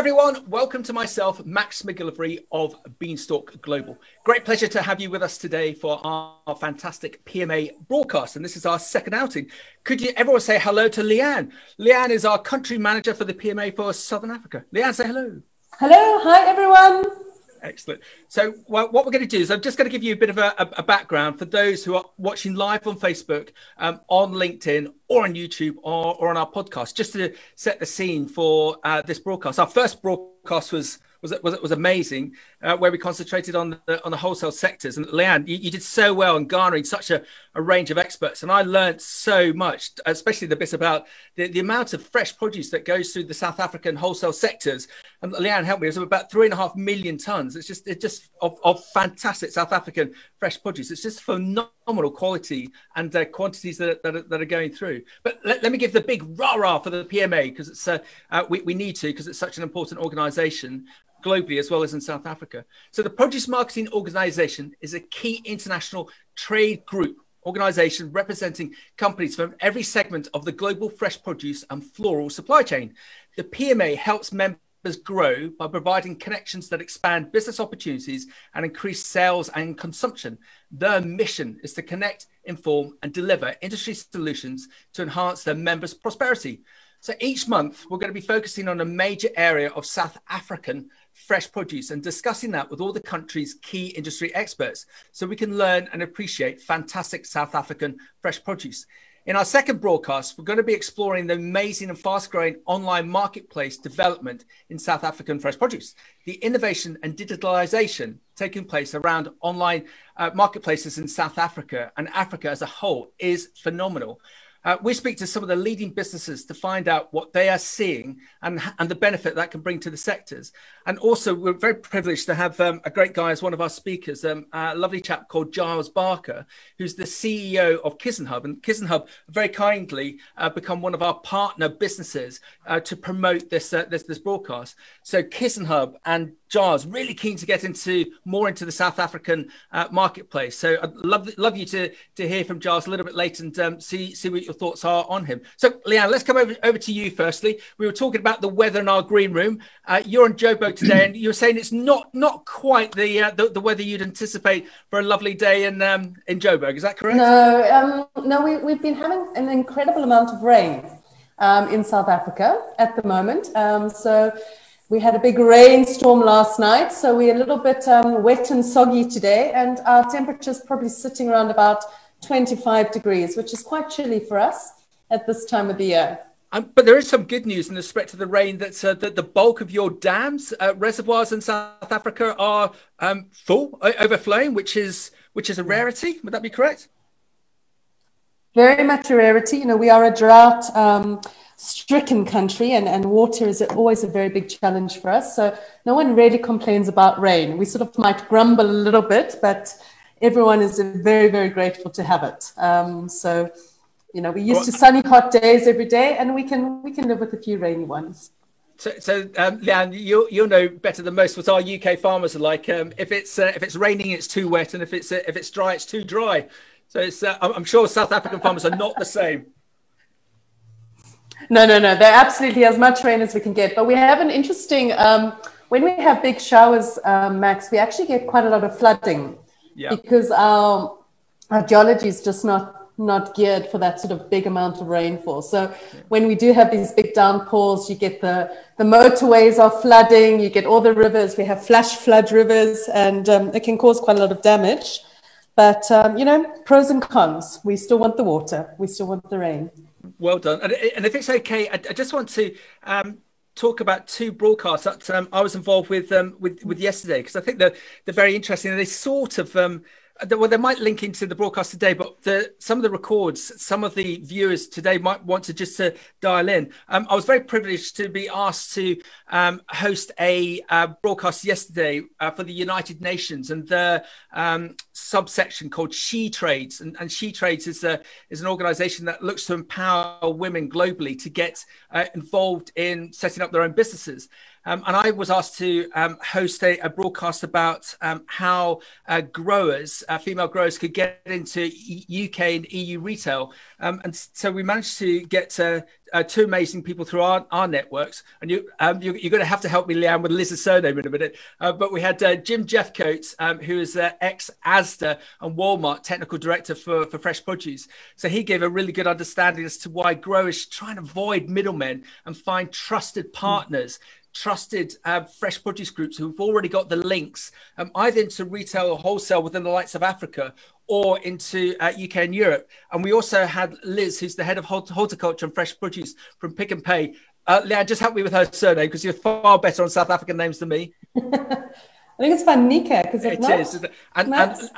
everyone. Welcome to myself, Max McGillivray of Beanstalk Global. Great pleasure to have you with us today for our fantastic PMA broadcast. And this is our second outing. Could you everyone say hello to Leanne? Leanne is our country manager for the PMA for Southern Africa. Leanne, say hello. Hello. Hi, everyone. Excellent. So what we're going to do is I'm just going to give you a bit of a background for those who are watching live on Facebook, on LinkedIn or on YouTube or on our podcast, just to set the scene for this broadcast. Our first broadcast was amazing, where we concentrated on the wholesale sectors. And Leanne, you did so well in garnering such a range of experts. And I learned so much, especially the bit about the amount of fresh produce that goes through the South African wholesale sectors. And Leanne, help me, it was about 3.5 million tons. It's just of fantastic South African fresh produce. It's just phenomenal quality and quantities that are going through. But let me give the big rah-rah for the PMA, because it's we need to, because it's such an important organization globally as well as in South Africa. So the Produce Marketing Organization is a key international trade group organization representing companies from every segment of the global fresh produce and floral supply chain. The PMA helps members grow by providing connections that expand business opportunities and increase sales and consumption. Their mission is to connect, inform, and deliver industry solutions to enhance their members' prosperity. So each month, we're going to be focusing on a major area of South African fresh produce and discussing that with all the country's key industry experts so we can learn and appreciate fantastic South African fresh produce. In our second broadcast, we're going to be exploring the amazing and fast-growing online marketplace development in South African fresh produce, the innovation and digitalization taking place around online marketplaces in South Africa and Africa as a whole is phenomenal. We speak to some of the leading businesses to find out what they are seeing and the benefit that can bring to the sectors. And also, we're very privileged to have a great guy as one of our speakers, a lovely chap called Giles Barker, who's the CEO of KissenHub. And KissenHub very kindly become one of our partner businesses to promote this broadcast. So KissenHub and Giles really keen to get more into the South African marketplace. So I'd love you to hear from Giles a little bit later and see what your thoughts are on him. So Leanne, let's come over to you firstly. We were talking about the weather in our green room. You're in Joburg today, and you're saying it's not quite the weather you'd anticipate for a lovely day in Joburg. Is that correct? No, we've been having an incredible amount of rain in South Africa at the moment. So we had a big rainstorm last night, so we're a little bit wet and soggy today, and our temperature's probably sitting around about 25 degrees, which is quite chilly for us at this time of the year. But there is some good news in respect to the rain, that the bulk of your dams, reservoirs in South Africa are full, overflowing, which is a rarity. Would that be correct? Very much a rarity. You know, we are a drought stricken country, and water is always a very big challenge for us. So no one really complains about rain. We sort of might grumble a little bit, but everyone is very, very grateful to have it. So, you know, we're used to sunny, hot days every day, and we can live with a few rainy ones. So Leanne, you'll know better than most what our UK farmers are like. If it's raining, it's too wet, and if it's dry, it's too dry. So I'm sure South African farmers are not the same. No. They're absolutely as much rain as we can get. But we have an interesting, when we have big showers, Max, we actually get quite a lot of flooding. Yeah. Because our geology is just not geared for that sort of big amount of rainfall. So when we do have these big downpours, you get the motorways are flooding, you get all the rivers, we have flash flood rivers, and it can cause quite a lot of damage. But, pros and cons. We still want the water. We still want the rain. Well done. And if it's okay, I just want to talk about two broadcasts that I was involved with yesterday, because I think they're very interesting. They sort of they might link into the broadcast today, but some of the records, some of the viewers today might want to just dial in. I was very privileged to be asked to host a broadcast yesterday for the United Nations and the subsection called She Trades. And She Trades is an organization that looks to empower women globally to get involved in setting up their own businesses. And I was asked to host a broadcast about how growers, female growers, could get into UK and EU retail. And so we managed to get two amazing people through our networks. And you're going to have to help me, Leanne, with Liz's surname in a minute. But we had Jim Jeffcoat, who is ex-Asda and Walmart technical director for fresh produce. So he gave a really good understanding as to why growers try and avoid middlemen and find trusted partners, trusted fresh produce groups who've already got the links either into retail or wholesale within the likes of Africa or into UK and Europe. And we also had Liz, who's the head of horticulture and fresh produce from Pick n Pay. Leanne, just help me with her surname because you're far better on South African names than me. I think it's Van Nika because it is, and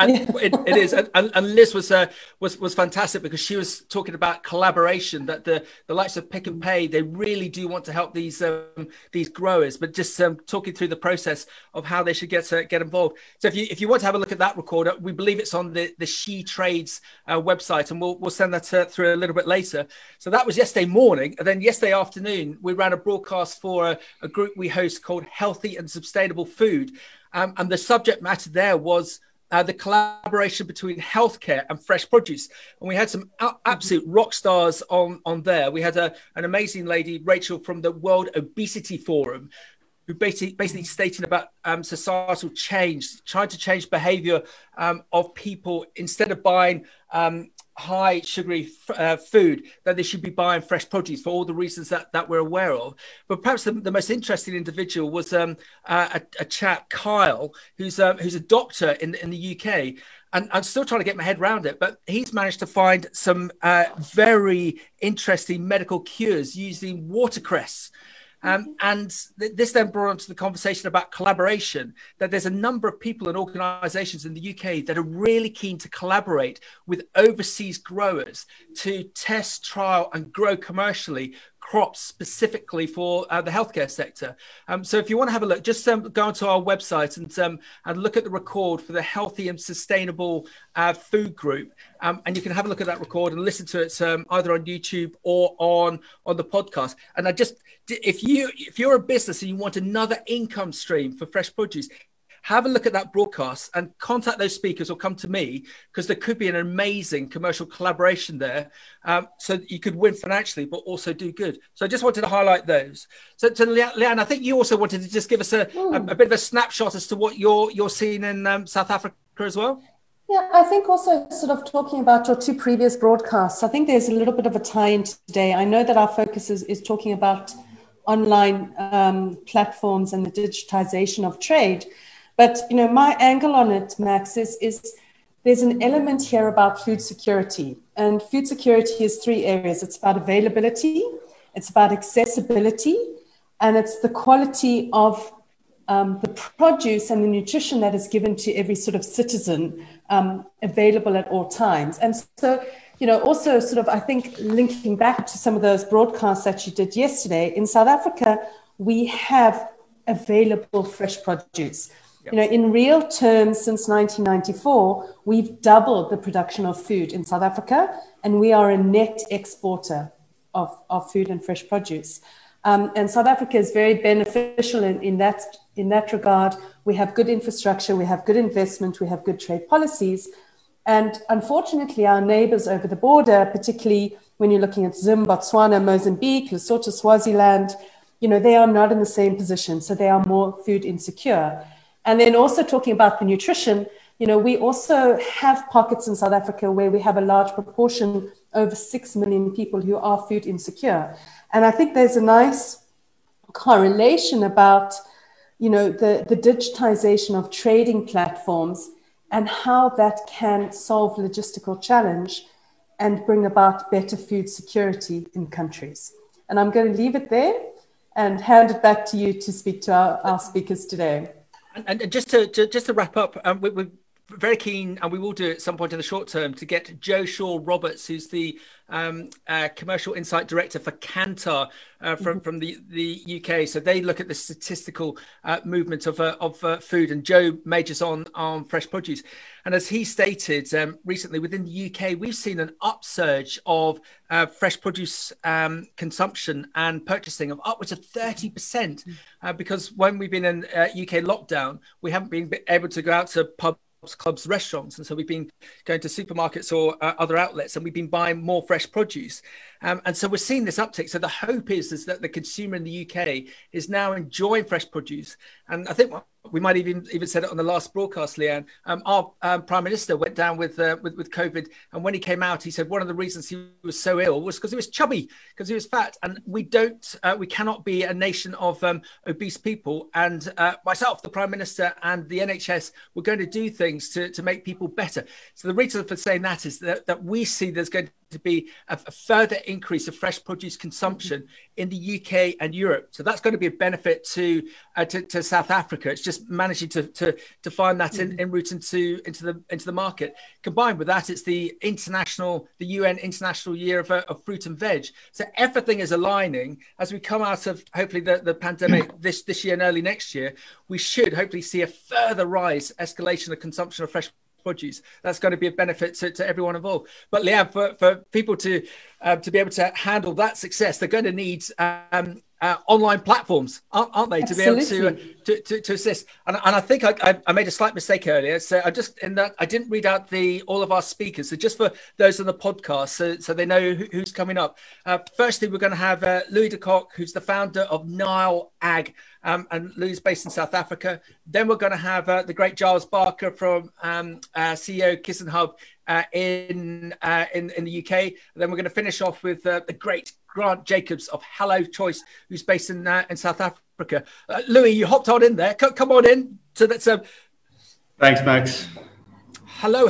it is, and Liz was fantastic because she was talking about collaboration. That the likes of Pick n Pay, they really do want to help these growers, but just talking through the process of how they should get involved. So if you want to have a look at that recorder, we believe it's on the She Trades website, and we'll send that through a little bit later. So that was yesterday morning, and then yesterday afternoon we ran a broadcast for a group we host called Healthy and Sustainable Food. And the subject matter there was the collaboration between healthcare and fresh produce. And we had some absolute rock stars on there. We had an amazing lady, Rachel, from the World Obesity Forum, who basically stating about societal change, trying to change behavior of people. Instead of buying high sugary food, that they should be buying fresh produce for all the reasons that we're aware of. But perhaps the most interesting individual was a chap, Kyle, who's a doctor in the UK. And I'm still trying to get my head around it, but he's managed to find some very interesting medical cures using watercress. And this then brought on to the conversation about collaboration, that there's a number of people and organizations in the UK that are really keen to collaborate with overseas growers to test, trial and grow commercially crops specifically for the healthcare sector. So if you want to have a look, just go onto our website and look at the record for the Healthy and Sustainable Food Group. And you can have a look at that record and listen to it either on YouTube or on the podcast. And if you're a business and you want another income stream for fresh produce, have a look at that broadcast and contact those speakers or come to me, because there could be an amazing commercial collaboration there. So you could win financially, but also do good. So I just wanted to highlight those. So Leanne, I think you also wanted to just give us a bit of a snapshot as to what you're seeing in South Africa as well. Yeah, I think also sort of talking about your two previous broadcasts, I think there's a little bit of a tie-in today. I know that our focus is talking about online platforms and the digitization of trade. But, my angle on it, Max, is there's an element here about food security. And food security is three areas. It's about availability, it's about accessibility, and it's the quality of the produce and the nutrition that is given to every sort of citizen available at all times. And so, also sort of, I think, linking back to some of those broadcasts that you did yesterday, in South Africa, we have available fresh produce. In real terms, since 1994, we've doubled the production of food in South Africa, and we are a net exporter of food and fresh produce. And South Africa is very beneficial in that regard. We have good infrastructure, we have good investment, we have good trade policies. And unfortunately, our neighbors over the border, particularly when you're looking at Zim, Botswana, Mozambique, Lesotho, Swaziland, they are not in the same position. So they are more food insecure. And then also talking about the nutrition, we also have pockets in South Africa where we have a large proportion, over 6 million people who are food insecure. And I think there's a nice correlation about, the digitization of trading platforms and how that can solve logistical challenge and bring about better food security in countries. And I'm going to leave it there and hand it back to you to speak to our speakers today. And just to wrap up, very keen, and we will do it at some point in the short term, to get Joe Shaw Roberts, who's the commercial insight director for Kantar from the UK. So they look at the statistical movement of food, and Joe majors on fresh produce. And as he stated recently, within the UK, we've seen an upsurge of fresh produce consumption and purchasing of upwards of 30%, because when we've been in UK lockdown, we haven't been able to go out to pubs, clubs, restaurants, and so we've been going to supermarkets or other outlets, and we've been buying more fresh produce, and so we're seeing this uptick. So the hope is that the consumer in the UK is now enjoying fresh produce. And I think we might even said it on the last broadcast, Leanne. Our Prime Minister went down with COVID, and when he came out, he said one of the reasons he was so ill was because he was chubby, because he was fat. And we cannot be a nation of obese people. And myself, the Prime Minister, and the NHS were going to do things to make people better. So the reason for saying that is that we see there's going to be a further increase of fresh produce consumption in the UK and Europe. So that's going to be a benefit to South Africa. It's just managing to find that en route into the market. Combined with that, it's the UN International Year of Fruit and Veg. So everything is aligning. As we come out of hopefully the pandemic this year and early next year, we should hopefully see a further escalation of consumption of fresh produce. That's going to be a benefit to everyone involved. But Leanne, for people to be able to handle that success, they're going to need online platforms, aren't they, to Absolutely. be able to assist. And I think I made a slight mistake earlier. So I didn't read out all of our speakers. So just for those on the podcast, so they know who's coming up. Firstly, we're going to have Louis de Kock, who's the founder of Nile Ag. And Louis is based in South Africa. Then we're going to have the great Giles Barker from CEO Kissen Hub in the UK. And then we're going to finish off with the great Grant Jacobs of Hello Choice, who's based in South Africa. Louis, you hopped on in there. Come on in. So that's Thanks, Max. Hello.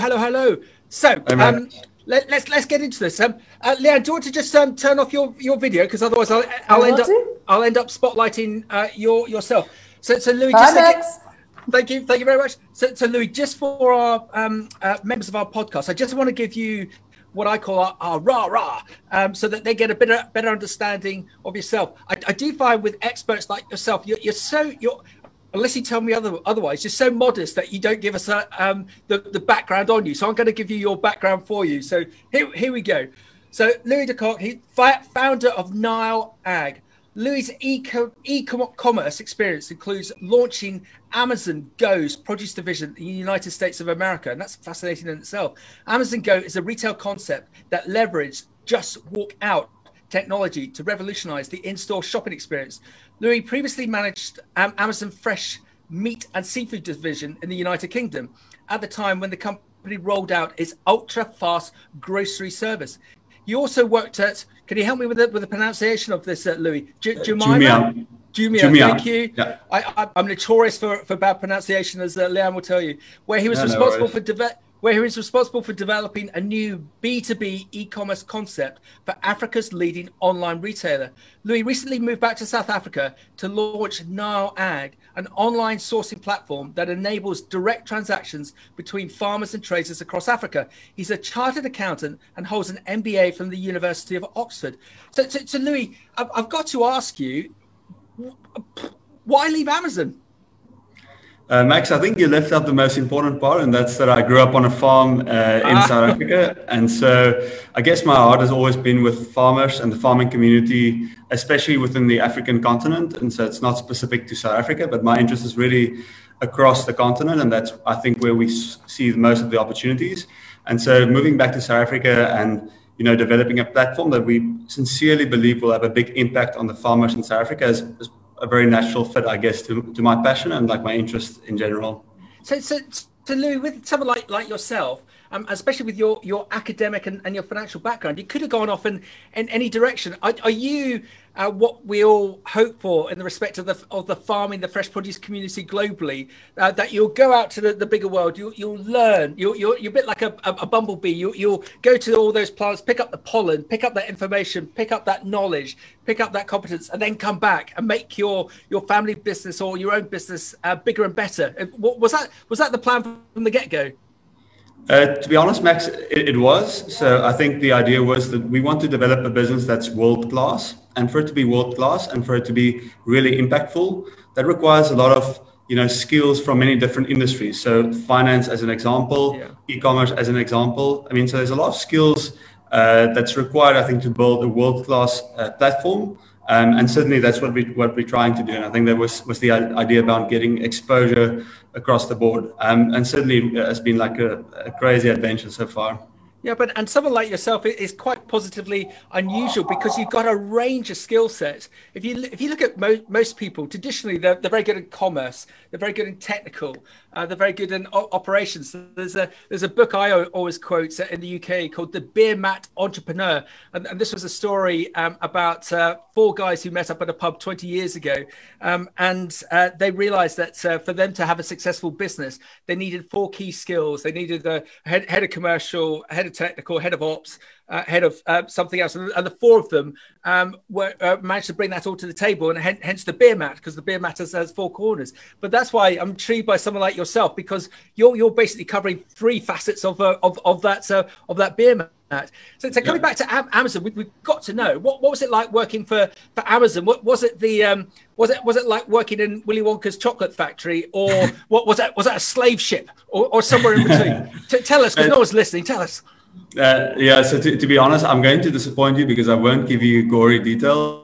So let's get into this. Leanne, do you want to just turn off your video, because otherwise I'll end up spotlighting yourself. So Louis, thank you very much. So Louis, just for our members of our podcast, I just want to give you what I call our rah-rah, so that they get a better understanding of yourself. I do find with experts like yourself, you're unless you tell me otherwise, you're so modest that you don't give us the background on you. So I'm going to give you your background for you. So here we go. So Louis de Kock, he's founder of Nile Ag. Louis' e-commerce experience includes launching Amazon Go's produce division in the United States of America, and that's fascinating in itself. Amazon Go is a retail concept that leveraged Just Walk Out technology to revolutionize the in-store shopping experience. Louis previously managed Amazon Fresh meat and seafood division in the United Kingdom at the time when the company rolled out its ultra-fast grocery service. You also worked at, can you help me with the pronunciation of this, Louis? Jumia. Thank you. Yeah. I'm notorious for bad pronunciation, as Leanne will tell you, where he was responsible for developing a new B2B e-commerce concept for Africa's leading online retailer. Louis recently moved back to South Africa to launch Nile Ag, an online sourcing platform that enables direct transactions between farmers and traders across Africa. He's a chartered accountant and holds an MBA from the University of Oxford. So Louis, I've got to ask you, why leave Amazon? Max, I think you left out the most important part, and that's that I grew up on a farm in South Africa. And so I guess my heart has always been with farmers and the farming community, especially within the African continent. And so it's not specific to South Africa, but my interest is really across the continent. And that's, I think, where we see most of the opportunities. And so moving back to South Africa and, developing a platform that we sincerely believe will have a big impact on the farmers in South Africa is a very natural fit, I guess, to my passion and my interest in general. So Louis, with someone like yourself, especially with your academic and your financial background, you could have gone off in any direction. Are you what we all hope for in the respect of the farming, the fresh produce community globally, that you'll go out to the bigger world, you'll learn, you're a bit like a bumblebee, you'll go to all those plants, pick up the pollen, pick up that information, pick up that knowledge, pick up that competence, and then come back and make your family business or your own business bigger and better? Was that the plan from the get-go? To be honest, Max, it was. So I think the idea was that we want to develop a business that's world class, and for it to be world class and for it to be really impactful, that requires a lot of skills from many different industries. So finance, as an example, e-commerce, as an example. I mean, so there's a lot of skills that's required, I think, to build a world class platform. And certainly that's what we're trying to do. And I think that was the idea about getting exposure across the board. And certainly it's been like a crazy adventure so far. Yeah, and someone like yourself is quite positively unusual because you've got a range of skill sets. If you look at most people, traditionally they're very good in commerce, they're very good in technical, they're very good in operations. There's a book I always quote in the UK called The Beer Mat Entrepreneur, and this was a story about 4 guys who met up at a pub 20 years ago, and they realised that for them to have a successful business, they needed 4 key skills. They needed a head of commercial, head of technical, head of ops, head of something else, and the 4 of them managed to bring that all to the table, and hence the beer mat, because the beer mat has 4 corners. But that's why I'm intrigued by someone like yourself, because you're basically covering 3 facets of that beer mat. So coming back to Amazon, we've got to know what was it like working for Amazon? What was it was it like working in Willy Wonka's chocolate factory, or what was that a slave ship, or somewhere in between? Tell us, because no one's listening. Tell us. So to be honest, I'm going to disappoint you because I won't give you gory detail.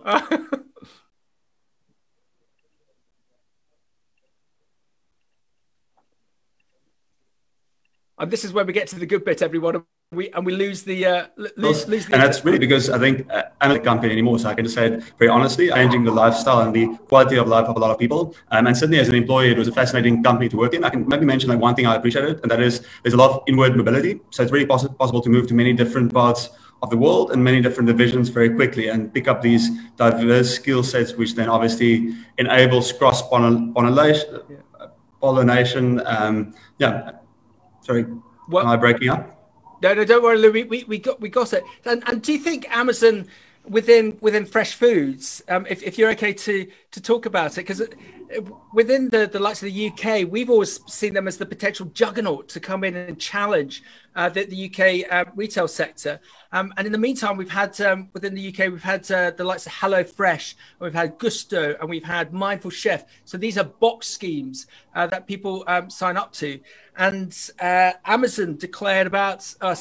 And this is where we get to the good bit, everyone. We lose the lose the. And that's really because I think I'm not a company anymore, so I can just say it very honestly, changing the lifestyle and the quality of life of a lot of people. And certainly as an employee, it was a fascinating company to work in. I can maybe mention like one thing I appreciated, and that is there's a lot of inward mobility. So it's really possible to move to many different parts of the world and many different divisions very quickly and pick up these diverse skill sets, which then obviously enables cross pollination. Sorry, am I breaking up? No, don't worry, Lou. We got it. And do you think Amazon within fresh foods, if you're okay to talk about it, because within the likes of the UK, we've always seen them as the potential juggernaut to come in and challenge the UK retail sector. And in the meantime, we've had within the UK, we've had the likes of HelloFresh, we've had Gusto, and we've had Mindful Chef. So these are box schemes that people sign up to. And Amazon declared about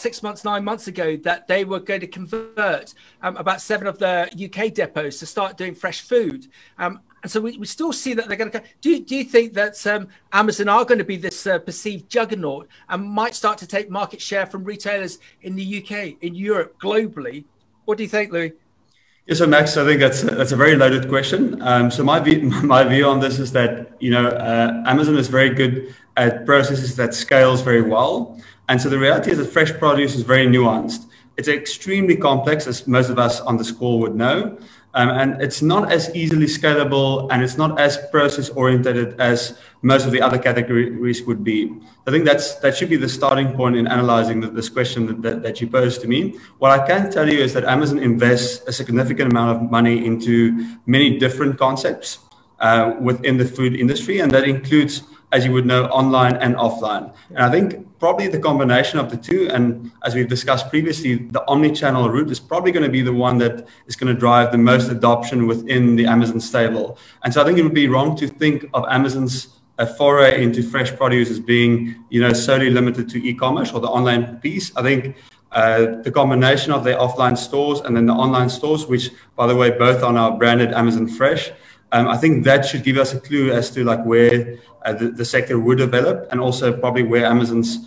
9 months ago that they were going to convert about 7 of the UK depots to start doing fresh food. And so we still see that they're going to. Do you think that Amazon are going to be this perceived juggernaut and might start to take market share from retailers in the UK, in Europe, globally? What do you think, Louis? Yeah, so Max, I think that's a very loaded question. So my view on this is that Amazon is very good at processes that scales very well, and so the reality is that fresh produce is very nuanced. It's extremely complex, as most of us on this call would know. And it's not as easily scalable, and it's not as process oriented as most of the other categories would be. I think that should be the starting point in analyzing this question that you posed to me. What I can tell you is that Amazon invests a significant amount of money into many different concepts within the food industry, and that includes, as you would know, online and offline. And I think probably the combination of the two, and as we've discussed previously, the omni-channel route is probably going to be the one that is going to drive the most adoption within the Amazon stable. And so I think it would be wrong to think of Amazon's foray into fresh produce as being, solely limited to e-commerce or the online piece. I think the combination of their offline stores and then the online stores, which, by the way, both are now branded Amazon Fresh, I think that should give us a clue as to where the sector would develop, and also probably where Amazon's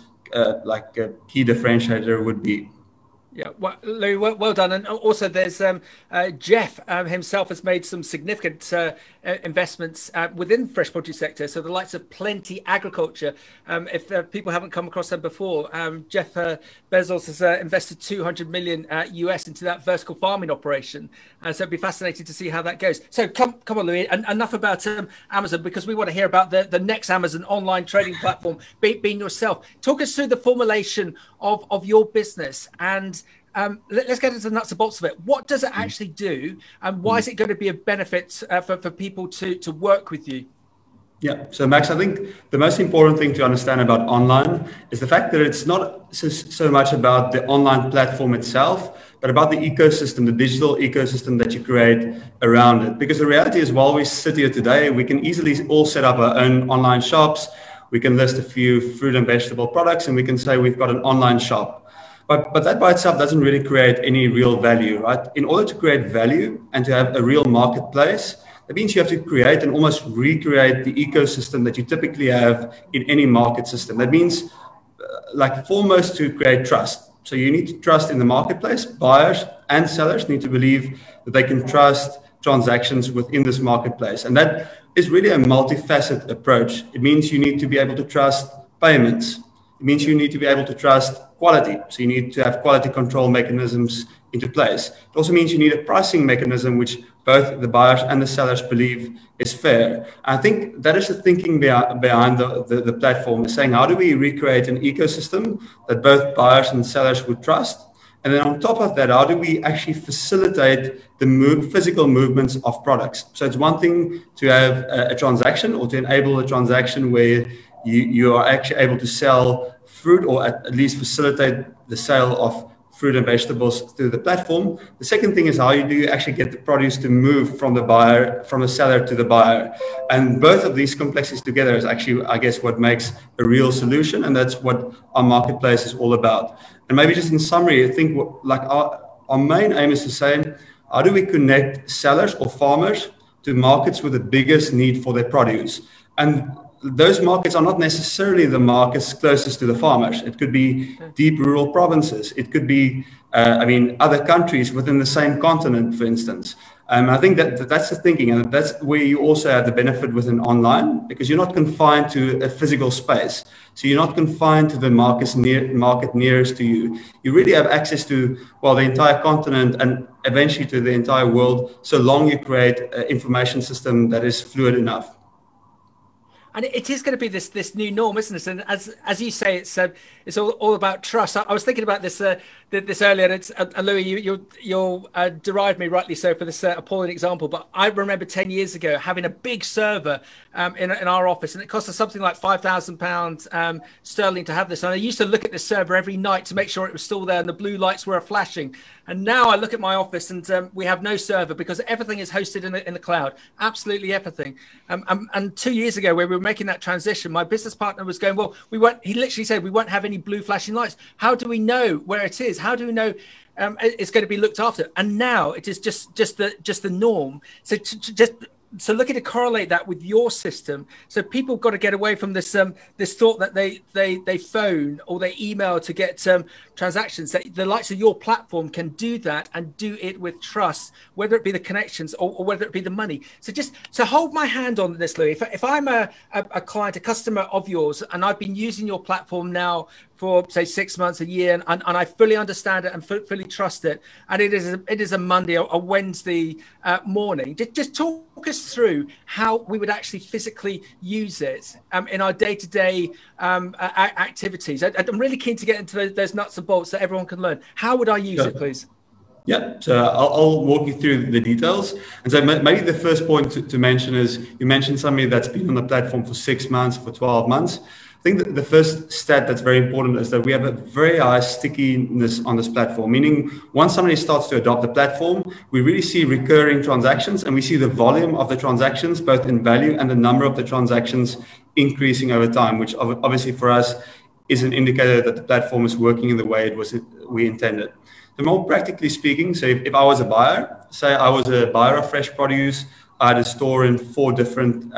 key differentiator would be. Yeah, Louis, well done. And also there's Jeff himself has made some significant investments within the fresh produce sector. So the likes of Plenty Agriculture, if people haven't come across them before, Jeff Bezos has invested $200 million US into that vertical farming operation. So it'd be fascinating to see how that goes. So come on, Louis, and enough about Amazon, because we want to hear about the next Amazon online trading platform, being yourself. Talk us through the formulation of your business, and let's get into the nuts and bolts of it. What does it actually do, and why is it going to be a benefit for people to work with you? Yeah. So Max, I think the most important thing to understand about online is the fact that it's not so much about the online platform itself, but about the ecosystem, the digital ecosystem that you create around it. Because the reality is, while we sit here today, we can easily all set up our own online shops. We can list a few fruit and vegetable products, and we can say we've got an online shop. But that by itself doesn't really create any real value, right? In order to create value and to have a real marketplace, that means you have to create and almost recreate the ecosystem that you typically have in any market system. That means, foremost, to create trust. So you need to trust in the marketplace. Buyers and sellers need to believe that they can trust transactions within this marketplace. And that is really a multifaceted approach. It means you need to be able to trust payments. It means you need to be able to trust quality. So you need to have quality control mechanisms into place. It also means you need a pricing mechanism which both the buyers and the sellers believe is fair. I think that is the thinking behind the platform, is saying, how do we recreate an ecosystem that both buyers and sellers would trust? And then on top of that, how do we actually facilitate the physical movements of products? So it's one thing to have a transaction, or to enable a transaction where you are actually able to sell fruit, or at least facilitate the sale of fruit and vegetables through the platform. The second thing is, how do you actually get the produce to move from the seller to the buyer? And both of these complexities together is actually, I guess, what makes a real solution. And that's what our marketplace is all about. And maybe just in summary, I think our main aim is to say, how do we connect sellers or farmers to markets with the biggest need for their produce? And those markets are not necessarily the markets closest to the farmers. It could be deep rural provinces. It could be, other countries within the same continent, for instance. I think that's the thinking, and that's where you also have the benefit within online, because you're not confined to a physical space. So you're not confined to the market nearest to you. You really have access to, the entire continent, and eventually to the entire world, so long you create an information system that is fluid enough. And it is going to be this new norm, isn't it? And as you say, it's all about trust. I was thinking about this earlier. It's Louis, you'll deride me rightly so for this appalling example. But I remember 10 years ago having a big server in our office, and it cost us something like £5,000 sterling to have this. And I used to look at this server every night to make sure it was still there and the blue lights were flashing. And now I look at my office and we have no server, because everything is hosted in the cloud. Absolutely everything. And 2 years ago, when we were making that transition, my business partner was going, he literally said, we won't have any blue flashing lights. How do we know where it is? How do we know it's going to be looked after? And now it is just the norm. So looking to correlate that with your system, so people have got to get away from this thought that they phone or they email to get transactions. That the likes of your platform can do that, and do it with trust, whether it be the connections or whether it be the money. So hold my hand on this, Louis. If I'm a client, a customer of yours, and I've been using your platform now for say 6 months, a year, and I fully understand it and fully trust it, and it is a Monday or a Wednesday morning, just talk us through how we would actually physically use it in our day-to-day activities. I'm really keen to get into those nuts and bolts so everyone can learn. How would I use it, please? Yeah, so I'll walk you through the details. And so maybe the first point to mention is, you mentioned somebody that's been on the platform for 6 months, for 12 months. I think that the first stat that's very important is that we have a very high stickiness on this platform, meaning once somebody starts to adopt the platform, we really see recurring transactions, and we see the volume of the transactions, both in value and the number of the transactions, increasing over time, which obviously for us is an indicator that the platform is working in the way we intended. So more practically speaking, so if I was a buyer, say I was a buyer of fresh produce, I had a store in four different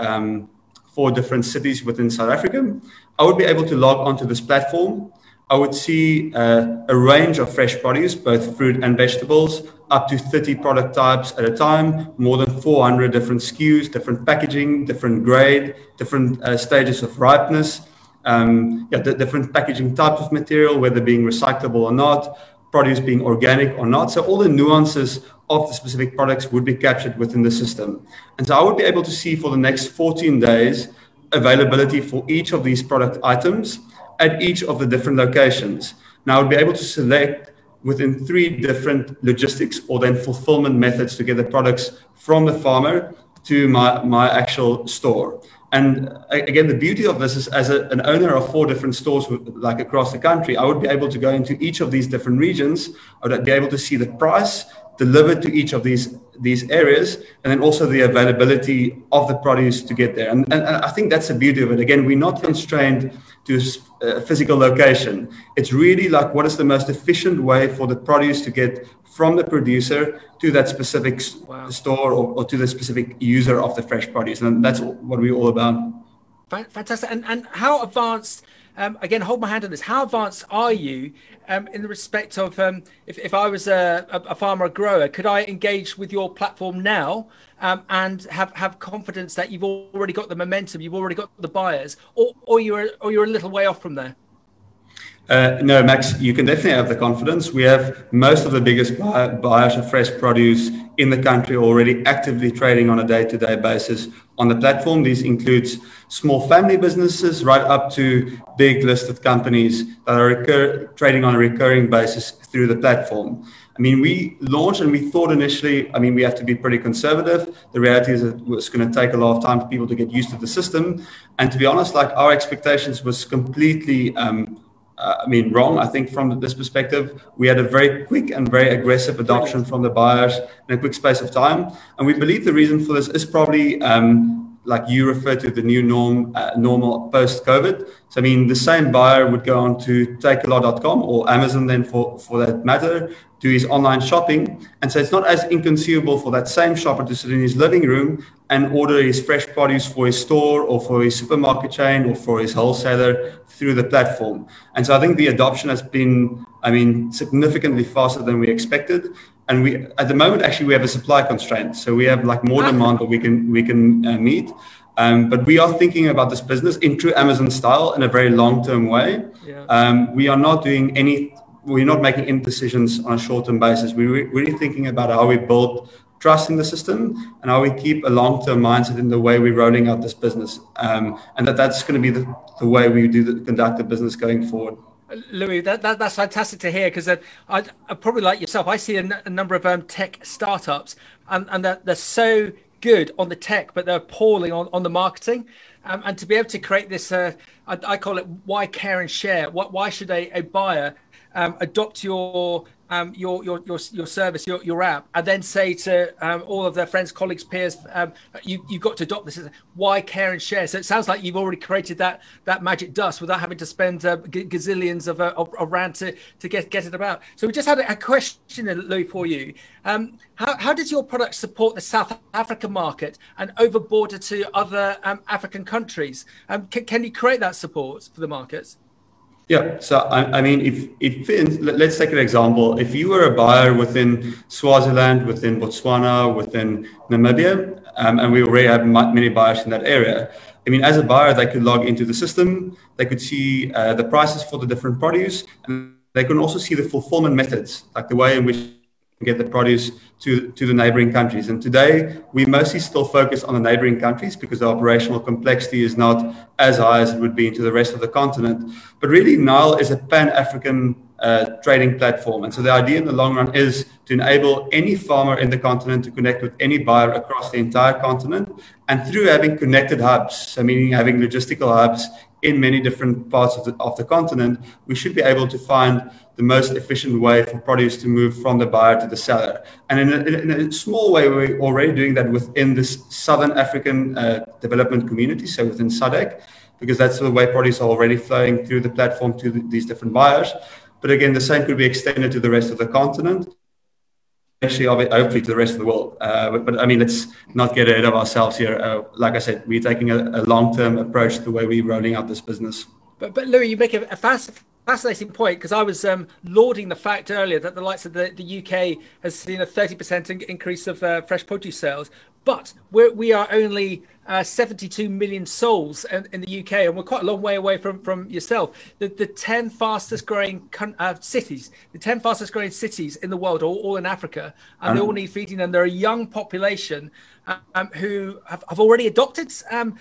cities within South Africa, I would be able to log onto this platform. I would see a range of fresh produce, both fruit and vegetables, up to 30 product types at a time, more than 400 different SKUs, different packaging, different grade, different stages of ripeness, the different packaging types of material, whether being recyclable or not, produce being organic or not. So all the nuances of the specific products would be captured within the system. And so I would be able to see for the next 14 days availability for each of these product items at each of the different locations. Now I would be able to select within 3 different logistics or then fulfillment methods to get the products from the farmer to my actual store. And again, the beauty of this is, as an owner of 4 different stores, like across the country, I would be able to go into each of these different regions. I would be able to see the price delivered to each of these areas, and then also the availability of the produce to get there. And I think that's the beauty of it. Again, we're not constrained to a physical location. It's really like, what is the most efficient way for the produce to get from the producer to that specific store or to the specific user of the fresh produce. And that's what we're all about. Fantastic. And how advanced, again, hold my hand on this, how advanced are you in the respect of, if I was a farmer, a grower, could I engage with your platform now and have confidence that you've already got the momentum, you've already got the buyers, or you're a little way off from there? No, Max, you can definitely have the confidence. We have most of the biggest buyers of fresh produce in the country already actively trading on a day-to-day basis on the platform. These includes small family businesses right up to big listed companies that are trading on a recurring basis through the platform. I mean, we launched and we thought initially, I mean, we have to be pretty conservative. The reality is it was going to take a lot of time for people to get used to the system. And to be honest, like, our expectations was completely wrong. I think from this perspective, we had a very quick and very aggressive adoption from the buyers in a quick space of time. And we believe the reason for this is probably, like you referred to, the new normal post-COVID. So, I mean, the same buyer would go on to takealot.com or Amazon then for that matter, do his online shopping. And so it's not as inconceivable for that same shopper to sit in his living room and order his fresh produce for his store or for his supermarket chain or for his wholesaler through the platform. And so I think the adoption has been, significantly faster than we expected. And we, at the moment, actually, we have a supply constraint. So we have like more demand that we can meet. But we are thinking about this business in true Amazon style in a very long-term way. Yeah. We are not we're not making any decisions on a short-term basis. We're really thinking about how we build trust in the system and how we keep a long-term mindset in the way we're rolling out this business. And that's going to be the way we conduct the business going forward. Louis, that's fantastic to hear, because I probably like yourself, I see a number of tech startups and they're so good on the tech, but they're appalling on the marketing. And to be able to create this, I call it why care and share. Why should a buyer adopt your service, your app, and then say to all of their friends, colleagues, peers, you've got to adopt this. Why care and share? So it sounds like you've already created that magic dust without having to spend gazillions of rand to get it about. So we just had a question, Louis, for you. How does your product support the South African market and over border to other African countries? Can you create that support for the markets? Yeah, so I mean, let's take an example. If you were a buyer within Swaziland, within Botswana, within Namibia, and we already have many buyers in that area, I mean, as a buyer, they could log into the system, they could see the prices for the different produce, and they can also see the fulfillment methods, like the way in which get the produce to the neighboring countries. And today, we mostly still focus on the neighboring countries because the operational complexity is not as high as it would be into the rest of the continent. But really, Nile is a pan-African trading platform. And so the idea in the long run is to enable any farmer in the continent to connect with any buyer across the entire continent. And through having connected hubs, so meaning having logistical hubs in many different parts of the continent, we should be able to find the most efficient way for produce to move from the buyer to the seller. And in a small way, we're already doing that within this Southern African development community, so within SADC, because that's the way produce are already flowing through the platform to these different buyers. But again, the same could be extended to the rest of the continent, actually, hopefully to the rest of the world. But I mean, let's not get ahead of ourselves here. Like I said, we're taking a long-term approach to the way we're rolling out this business. But Louis, you make a fascinating point, because I was lauding the fact earlier that the likes of the UK has seen a 30% increase of fresh produce sales, but we are only 72 million souls in the UK, and we're quite a long way away from yourself. The 10 fastest growing cities, the 10 fastest growing cities in the world are all in Africa, and they all need feeding, and they're a young population who have already adopted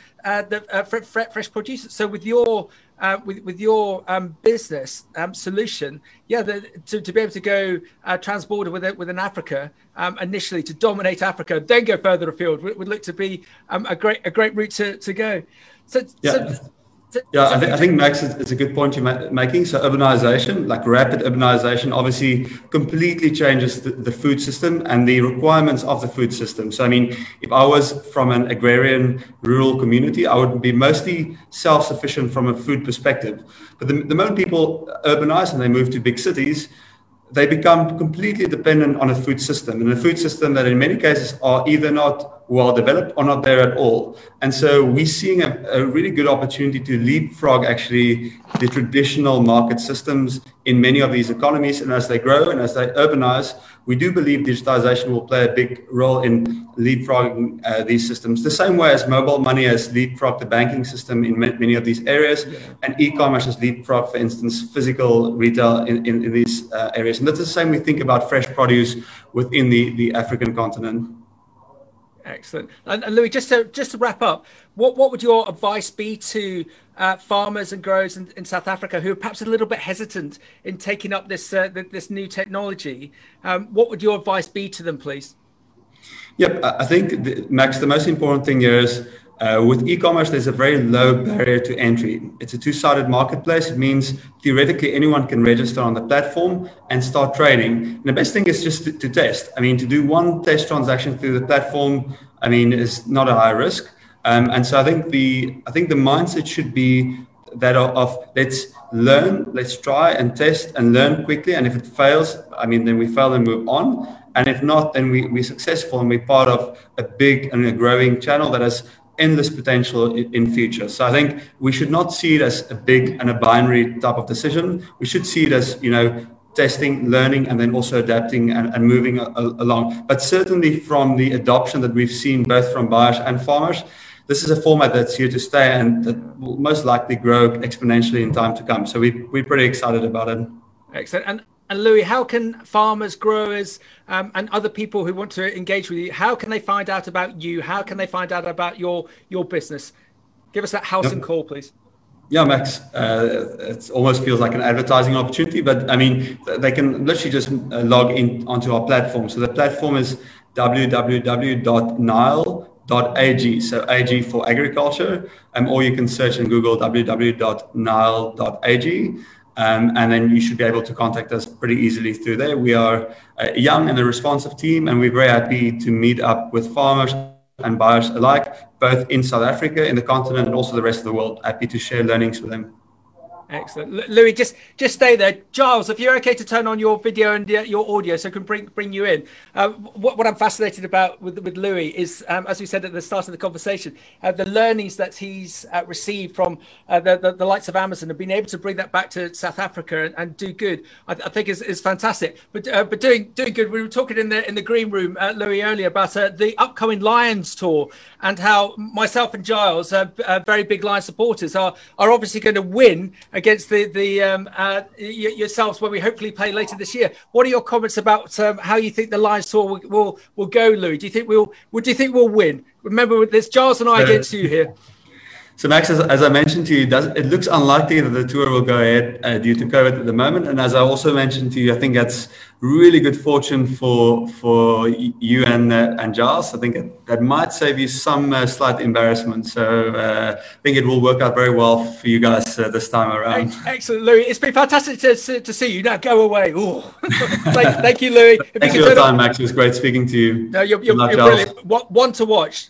the fresh produce. So with your business solution, to be able to go transborder with an Africa initially to dominate Africa, then go further afield would look to be a great route to go. I think Max is a good point you're making. So urbanization, like rapid urbanization, obviously completely changes the food system and the requirements of the food system. So, I mean, if I was from an agrarian rural community, I would be mostly self-sufficient from a food perspective. But the moment people urbanize and they move to big cities, they become completely dependent on a food system, and a food system that in many cases are either not well developed or not there at all. And so we're seeing a really good opportunity to leapfrog actually the traditional market systems in many of these economies. And as they grow and as they urbanize, we do believe digitization will play a big role in leapfrogging these systems, the same way as mobile money has leapfrogged the banking system in many of these areas, and e-commerce has leapfrogged, for instance, physical retail in these areas. And that's the same we think about fresh produce within the African continent. Excellent. And Louis, just to wrap up, what would your advice be to farmers and growers in South Africa who are perhaps a little bit hesitant in taking up this new technology? What would your advice be to them, please? Yep, I think, Max, the most important thing here is with e-commerce, there's a very low barrier to entry. It's a two-sided marketplace. It means theoretically anyone can register on the platform and start trading. And the best thing is just to test. I mean, to do one test transaction through the platform, I mean, is not a high risk. And so I think the mindset should be that of let's learn, let's try and test and learn quickly. And if it fails, I mean, then we fail and move on. And if not, then we're successful and we're part of a big and a growing channel that has endless potential in future. So I think we should not see it as a big and a binary type of decision. We should see it as, testing, learning, and then also adapting and moving along. But certainly from the adoption that we've seen both from buyers and farmers, this is a format that's here to stay and that will most likely grow exponentially in time to come. So we're pretty excited about it. Excellent. And Louis, how can farmers, growers, and other people who want to engage with you, how can they find out about you? How can they find out about your business? Give us that house and call, please. Yeah, Max, it almost feels like an advertising opportunity, but I mean, they can literally just log in onto our platform. So the platform is www.nile.ag, so AG for agriculture, or you can search in Google www.nile.ag. And then you should be able to contact us pretty easily through there. We are a young and a responsive team, and we're very happy to meet up with farmers and buyers alike, both in South Africa, in the continent, and also the rest of the world. Happy to share learnings with them. Excellent. Louis, just stay there. Giles, if you're okay to turn on your video and your audio so I can bring you in. What I'm fascinated about with Louis is, as we said at the start of the conversation, the learnings that he's received from the likes of Amazon and being able to bring that back to South Africa and do good, I think is fantastic. But doing good, we were talking in the green room, Louis, earlier about the upcoming Lions tour and how myself and Giles, very big Lions supporters, are obviously going to win against yourselves when we hopefully play later this year. What are your comments about how you think the Lions tour will go, Louis? Do you think we'll win? Remember, there's Giles and I against you here. So Max, as I mentioned to you, it looks unlikely that the tour will go ahead due to COVID at the moment. And as I also mentioned to you, I think that's really good fortune for you and Giles. I think that might save you some slight embarrassment. So I think it will work out very well for you guys this time around. Excellent, Louis. It's been fantastic to see you. Now go away. Thank you, Louis. Thanks for your time, Max. It was great speaking to you. No, you're brilliant. One to watch.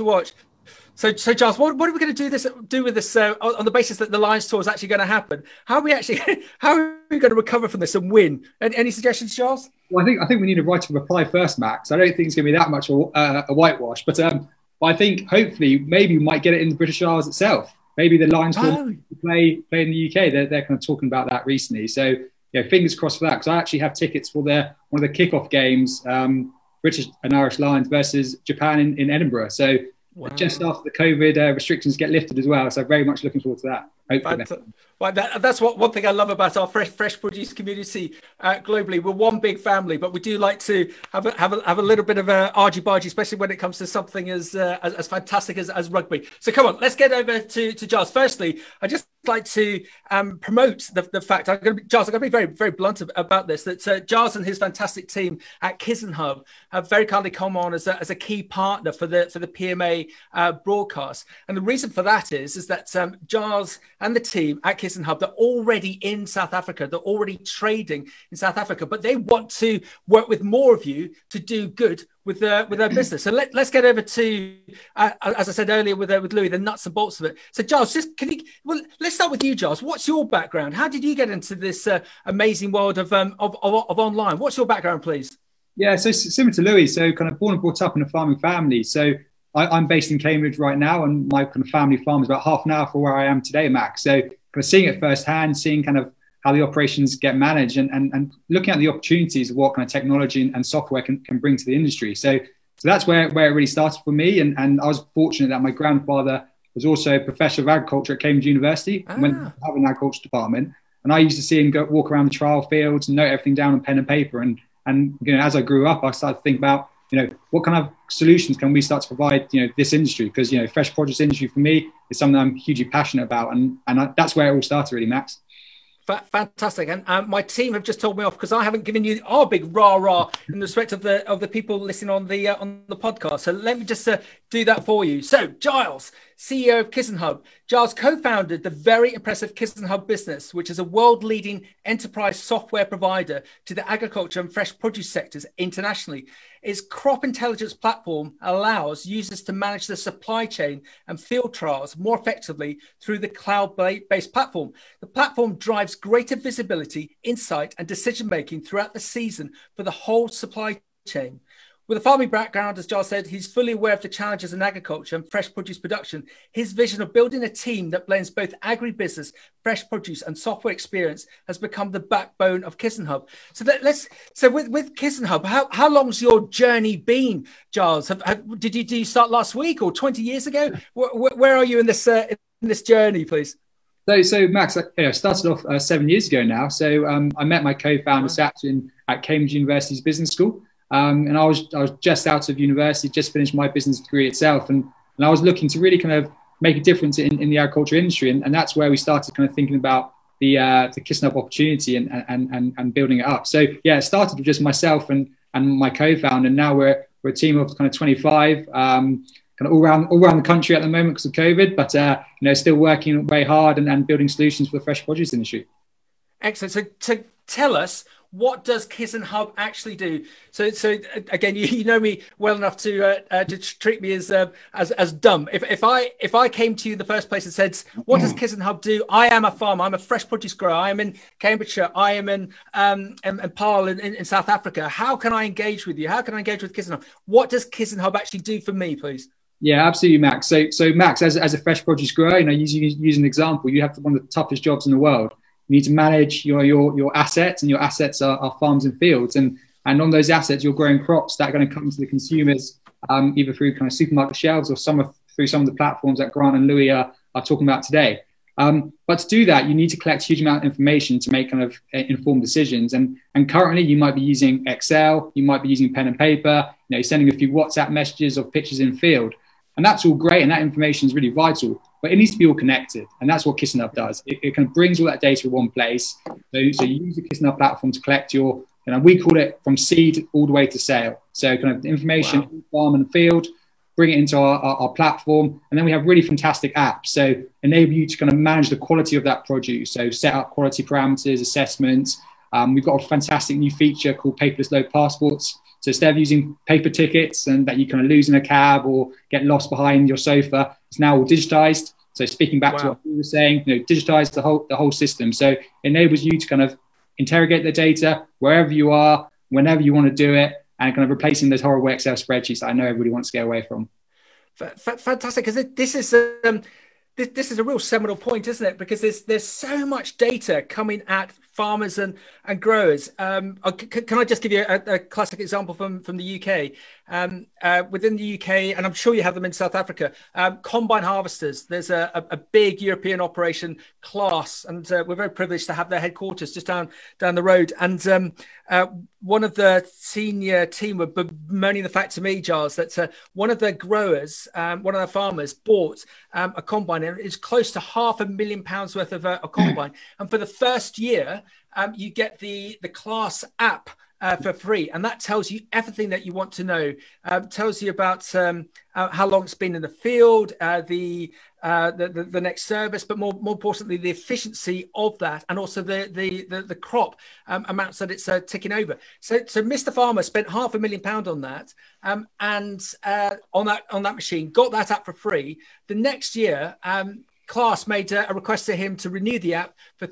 So Giles, what are we going to do with this on the basis that the Lions tour is actually going to happen? How are we going to recover from this and win? Any suggestions, Giles? Well, I think we need to write a reply first, Max. I don't think it's going to be that much a whitewash, but I think hopefully maybe we might get it in the British Isles itself. Maybe the Lions tour play in the UK. They're kind of talking about that recently. So fingers crossed for that, because I actually have tickets for one of the kickoff games, British and Irish Lions versus Japan in Edinburgh. So. Wow. Just after the COVID restrictions get lifted as well, so very much looking forward to that. Well, that's one thing I love about our fresh produce community globally. We're one big family, but we do like to have a little bit of a argy-bargy, especially when it comes to something as fantastic as rugby. So come on, let's get over to Giles. Firstly, I just like to promote the fact, Giles, I'm going to be very, very blunt about this, that Giles and his fantastic team at KissenHub have very kindly come on as a key partner for the PMA broadcast. And the reason for that is that Giles and the team at KissenHub, they're already in South Africa, they're already trading in South Africa, but they want to work with more of you to do good with their business. So let's get over to, as I said earlier with Louis, the nuts and bolts of it. So Giles, let's start with you, Giles. What's your background? How did you get into this amazing world of online? What's your background, please? Yeah, so similar to Louis, so kind of born and brought up in a farming family. So I'm based in Cambridge right now, and my kind of family farm is about half an hour from where I am today, Max. So kind of seeing it firsthand, seeing kind of how the operations get managed, and looking at the opportunities of what kind of technology and software can bring to the industry. So that's where it really started for me. And I was fortunate that my grandfather was also a professor of agriculture at Cambridge University, and went to have an agriculture department. And I used to see him walk around the trial fields and note everything down on pen and paper. And you know, as I grew up, I started to think about, you know, what kind of solutions can we start to provide, you know, this industry? Because, you know, fresh produce industry for me is something I'm hugely passionate about. And that's where it all started, really, Max. Fantastic. And my team have just told me off because I haven't given you our big rah in respect of the people listening on the podcast. So let me just do that for you. So Giles, CEO of KissenHub. Giles co-founded the very impressive KissenHub business, which is a world-leading enterprise software provider to the agriculture and fresh produce sectors internationally. Its crop intelligence platform allows users to manage the supply chain and field trials more effectively through the cloud-based platform. The platform drives greater visibility, insight, and decision-making throughout the season for the whole supply chain. With a farming background, as Giles said, he's fully aware of the challenges in agriculture and fresh produce production. His vision of building a team that blends both agribusiness, fresh produce, and software experience has become the backbone of KissenHub. So with KissenHub, how long's your journey been, Giles? Did you start last week or 20 years ago? Where are you in this journey, please? So Max, I started off 7 years ago now. So I met my co-founder Sachin at Cambridge University's business school. And I was just out of university, just finished my business degree itself. And I was looking to really kind of make a difference in the agriculture industry. And that's where we started kind of thinking about the KissenHub opportunity and building it up. So yeah, it started with just myself and my co-founder. And now we're a team of kind of 25, kind of all around the country at the moment because of COVID, but you know, still working very hard and building solutions for the fresh produce industry. Excellent. So to tell us, what does KissenHub actually do? So again, you know me well enough to treat me as dumb. If I came to you in the first place and said, "What does KissenHub do?" I am a farmer. I'm a fresh produce grower. I am in Cambridgeshire. I am in Paarl in South Africa. How can I engage with you? How can I engage with KissenHub? What does KissenHub actually do for me, please? Yeah, absolutely, Max. So Max, as a fresh produce grower, you know, use an example. You have one of the toughest jobs in the world. You need to manage your assets, and your assets are farms and fields. And on those assets, you're growing crops that are going to come to the consumers, either through kind of supermarket shelves or through some of the platforms that Grant and Louis are talking about today. But to do that, you need to collect a huge amount of information to make kind of informed decisions. And currently, you might be using Excel, you might be using pen and paper, you know, sending a few WhatsApp messages of pictures in field. And that's all great, and that information is really vital, but it needs to be all connected. And that's what KissenHub does. It kind of brings all that data in one place. So you use the KissenHub platform to collect your, you know, we call it from seed all the way to sale. So kind of the information from farm and field, bring it into our platform. And then we have really fantastic apps. So enable you to kind of manage the quality of that produce. So set up quality parameters, assessments. We've got a fantastic new feature called paperless load passports. So instead of using paper tickets and that you kind of lose in a cab or get lost behind your sofa, it's now all digitized. So speaking back to what you were saying, you know, digitize the whole system. So it enables you to kind of interrogate the data wherever you are, whenever you want to do it, and kind of replacing those horrible Excel spreadsheets that I know everybody wants to get away from. Fantastic, because this is a real seminal point, isn't it? Because there's so much data coming at farmers and growers. Can I just give you a classic example from the UK? within the UK, and I'm sure you have them in South Africa, combine harvesters. There's a big European operation, Claas, and we're very privileged to have their headquarters just down the road. And one of the senior team were bemoaning the fact to me, Giles, that one of their growers, one of their farmers, bought a combine, and it's close to £500,000 worth of a combine. And for the first year, you get the Claas app for free, and that tells you everything that you want to know. Tells you about how long it's been in the field, the next service, but more importantly, the efficiency of that, and also the crop amounts that it's ticking over. So Mr. Farmer spent £500,000 on that, and on that machine, got that app for free. The next year, Claas made a request to him to renew the app for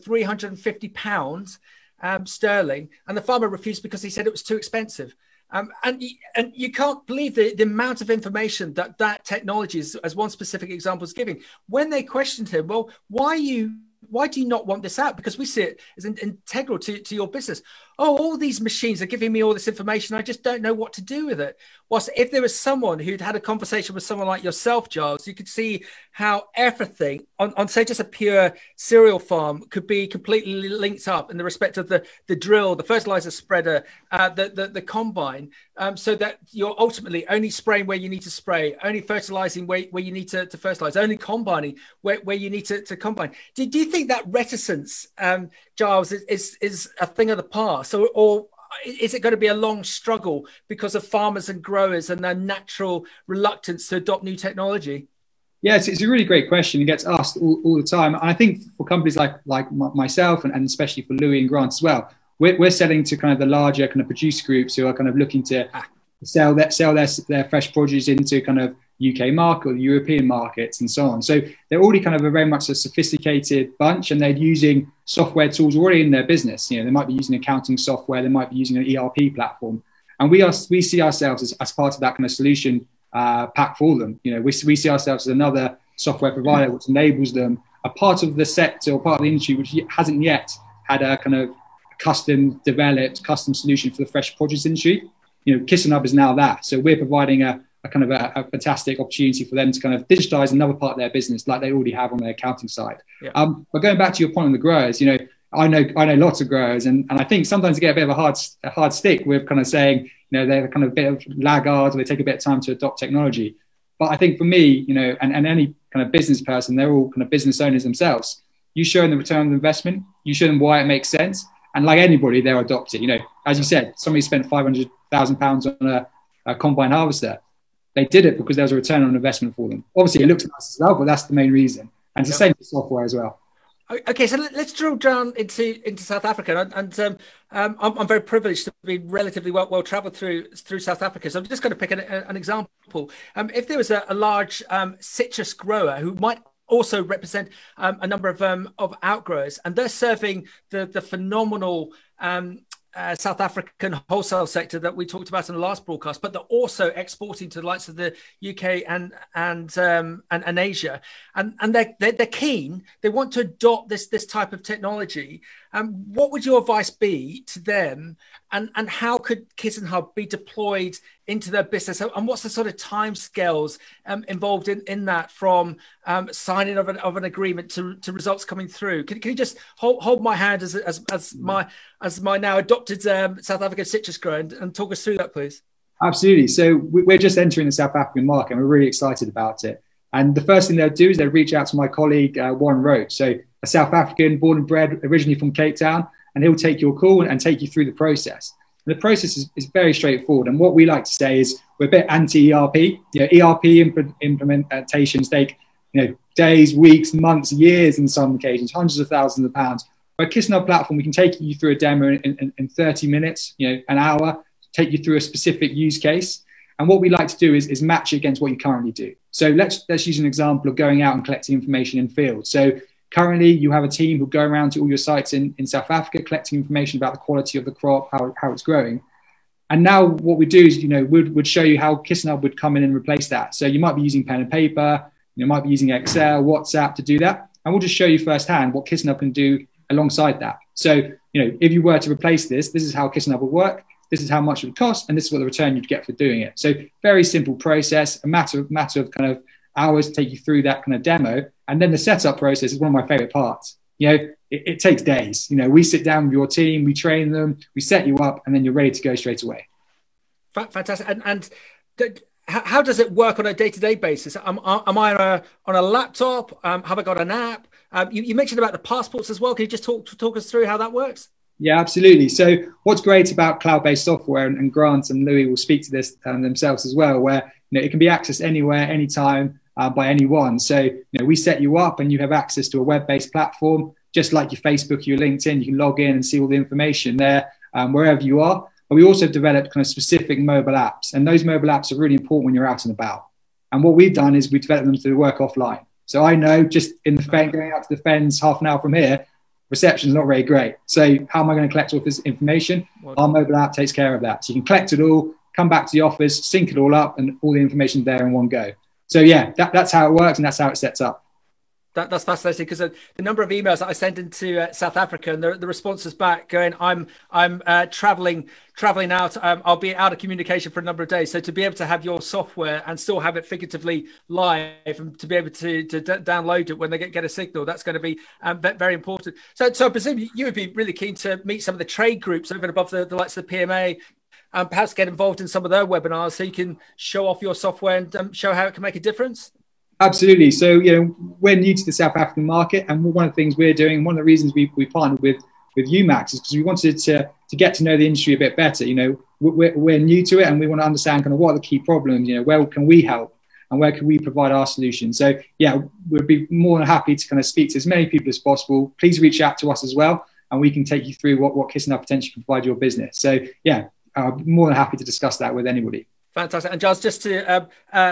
£350 sterling, and the farmer refused because he said it was too expensive. And you can't believe the amount of information that technology is, as one specific example is giving. When they questioned him, well, why do you not want this app? Because we see it as integral to your business. Oh, all these machines are giving me all this information. I just don't know what to do with it. Whilst if there was someone who'd had a conversation with someone like yourself, Giles, you could see how everything on say just a pure cereal farm could be completely linked up in the respect of the drill, the fertilizer spreader, the combine, so that you're ultimately only spraying where you need to spray, only fertilizing where you need to fertilize, only combining where you need to combine. Do you think that reticence, Giles, is a thing of the past, or is it going to be a long struggle because of farmers and growers and their natural reluctance to adopt new technology? Yeah, it's a really great question. It gets asked all the time. And I think for companies like myself, and especially for Louis and Grant as well, we're selling to kind of the larger kind of producer groups who are kind of looking to sell their fresh produce into kind of UK market or the European markets and so on. So they're already kind of a very much a sophisticated bunch, and they're using software tools already in their business. You know, they might be using accounting software, they might be using an ERP platform, and we see ourselves as part of that kind of solution pack for them. You know, we see ourselves as another software provider which enables them a part of the sector or part of the industry which hasn't yet had a kind of custom developed custom solution for the fresh produce industry. You know, KissenHub is now that. So we're providing a kind of a fantastic opportunity for them to kind of digitize another part of their business like they already have on their accounting side. Yeah. But going back to your point on the growers, you know, I know lots of growers, and I think sometimes they get a bit of a hard stick with kind of saying, you know, they're kind of a bit of laggards, or they take a bit of time to adopt technology. But I think for me, you know, and any kind of business person, they're all kind of business owners themselves. You show them the return on investment, you show them why it makes sense, and like anybody, they'll adopt it. You know, as you said, somebody spent £500,000 on a combine harvester. They did it because there was a return on investment for them. Obviously, it looks nice as well, but that's the main reason. And it's the same with software as well. Okay, so let's drill down into South Africa, and I'm very privileged to be relatively well traveled through South Africa. So I'm just going to pick an example. If there was a large citrus grower who might also represent a number of outgrowers, and they're serving the phenomenal South African wholesale sector that we talked about in the last broadcast, but they're also exporting to the likes of the UK and Asia, and they're keen. They want to adopt this type of technology. What would your advice be to them, and how could KissenHub be deployed into their business, and what's the sort of time scales involved in that, from signing of an agreement to results coming through? Can you just hold my hand as my now adopted South African citrus grower and talk us through that, please? Absolutely. So we're just entering the South African market, and we're really excited about it. And the first thing they'll do is they'll reach out to my colleague, Warren Roach. So a South African, born and bred originally from Cape Town, and he'll take your call and take you through the process. And the process is very straightforward. And what we like to say is we're a bit anti-ERP. You know, ERP implementations take, you know, days, weeks, months, years, in some occasions, hundreds of thousands of pounds. By KissenHub platform, we can take you through a demo in 30 minutes, you know, an hour, take you through a specific use case. And what we like to do is match it against what you currently do. So let's use an example of going out and collecting information in field. So currently you have a team who go around to all your sites in South Africa, collecting information about the quality of the crop, how it's growing. And now what we do is, you know, would show you how KissenHub would come in and replace that. So you might be using pen and paper, you might be using Excel, WhatsApp to do that. And we'll just show you firsthand what KissenHub can do alongside that. So, you know, if you were to replace this is how KissenHub would work. this is how much it would cost, and this is what the return you'd get for doing it. So very simple process, a matter of kind of hours to take you through that kind of demo. And then the setup process is one of my favorite parts. It takes days. We sit down with your team, we train them, we set you up, and then you're ready to go straight away. Fantastic. And how does it work on a day-to-day basis? Am I on a laptop? Have I got an app? You mentioned about the passports as well. Can you just talk us through how that works? Yeah, absolutely. So what's great about cloud-based software, and Grant and Louis will speak to this themselves as well, where it can be accessed anywhere, anytime, by anyone. So we set you up and you have access to a web-based platform, just like your Facebook, your LinkedIn. You can log in and see all the information there wherever you are. But we also developed kind of specific mobile apps, and those mobile apps are really important when you're out and about. And what we've done is we developed them to work offline. So I know just in the Fen, going out to the Fens half an hour from here, reception's not very great. So how am I going to collect all this information? Our mobile app takes care of that. So you can collect it all, come back to the office, sync it all up, and all the information there in one go. So yeah, that's how it works, and that's how it sets up. That's fascinating, because the number of emails that I sent into South Africa, and the responses back going, I'm traveling out. I'll be out of communication for a number of days. So to be able to have your software and still have it figuratively live, and to be able to download it when they get a signal, that's going to be very important. So I presume you would be really keen to meet some of the trade groups over and above the likes of the PMA, and perhaps get involved in some of their webinars so you can show off your software and show how it can make a difference. Absolutely. So, we're new to the South African market, and one of the things we're doing, one of the reasons we partnered with UMAX, is because we wanted to get to know the industry a bit better. We're new to it, and we want to understand kind of what are the key problems, where can we help, and where can we provide our solution. So yeah, we'd be more than happy to kind of speak to as many people as possible. Please reach out to us as well, and we can take you through what Kissing potentially can provide your business. So yeah, more than happy to discuss that with anybody. Fantastic. And Giles, just to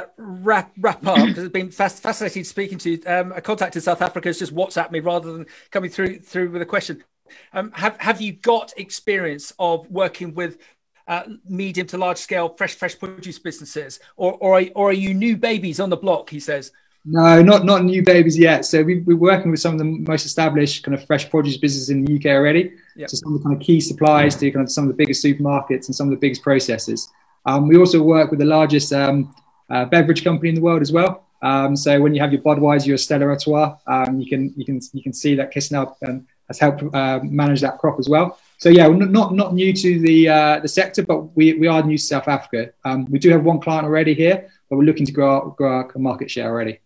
wrap up, because it's been fascinating speaking to you. A contact in South Africa has just WhatsApped me rather than coming through with a question. Have you got experience of working with medium to large scale fresh produce businesses, or are you new babies on the block, he says? No, not new babies yet. So we're working with some of the most established kind of fresh produce businesses in the UK already. Yep. So some of the kind of key suppliers to kind of some of the biggest supermarkets and some of the biggest processors. We also work with the largest beverage company in the world as well. So when you have your Budweiser, your Stella Artois, you can see that Kissing has helped manage that crop as well. So yeah, we're not new to the sector, but we are new to South Africa. We do have one client already here, but we're looking to grow our market share already.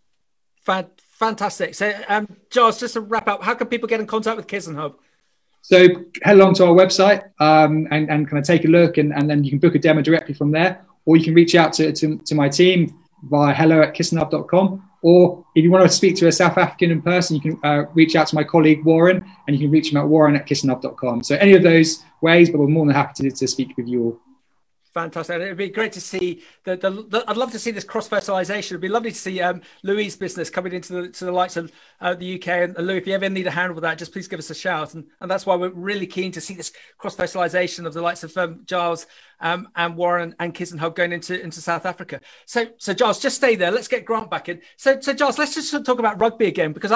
Fantastic. So Giles, just to wrap up, how can people get in contact with Kissing Hub? So head along to our website and kind of take a look, and then you can book a demo directly from there, or you can reach out to my team via hello@kissinghub.com, or if you want to speak to a South African in person, you can reach out to my colleague Warren, and you can reach him at warren@kissinghub.com. So any of those ways, but we're more than happy to speak with you all. Fantastic. It'd be great to see I'd love to see this cross-fertilization. It'd be lovely to see Louis' business coming into the likes of the UK. And Louis, if you ever need a hand with that, just please give us a shout. And that's why we're really keen to see this cross-fertilization of the likes of Giles and Warren and Kissing Hub going into South Africa. So Giles, just stay there. Let's get Grant back in. So Giles, let's just talk about rugby again, because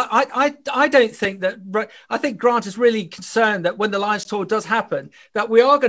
I don't think that. I think Grant is really concerned that when the Lions tour does happen, that we are going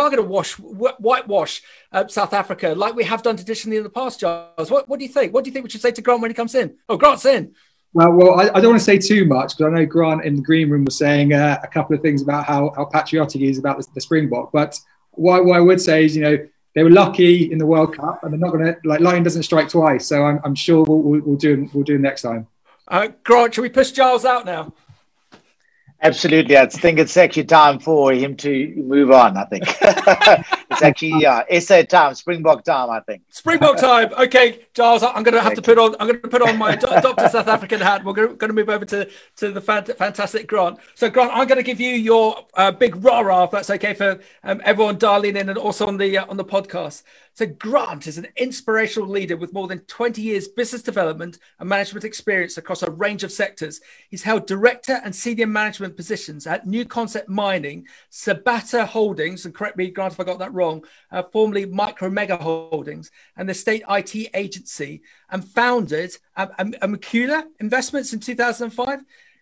to whitewash South Africa like we have done traditionally in the past. Giles, what do you think? What do you think we should say to Grant when he comes in? Oh, Grant's in. Well, I don't want to say too much, because I know Grant in the green room was saying a couple of things about how patriotic he is about the Springbok. But what I would say is, they were lucky in the World Cup, and they're not going to, lightning doesn't strike twice. So I'm sure we'll do it next time. Grant, should we push Giles out now? Absolutely. I think it's actually time for him to move on, I think. It's actually, SA time, Springbok time, I think. Springbok time. Okay, Giles, I'm going to have to put on my Dr. South African hat. We're going to move over to the fantastic Grant. So, Grant, I'm going to give you your big rah-rah, if that's okay, for everyone dialing in and also on the podcast. So Grant is an inspirational leader with more than 20 years business development and management experience across a range of sectors. He's held director and senior management positions at New Concept Mining, Sabata Holdings, and correct me, Grant, if I got that wrong, formerly Micro Mega Holdings, and the State IT Agency, and founded Amicula Investments in 2005.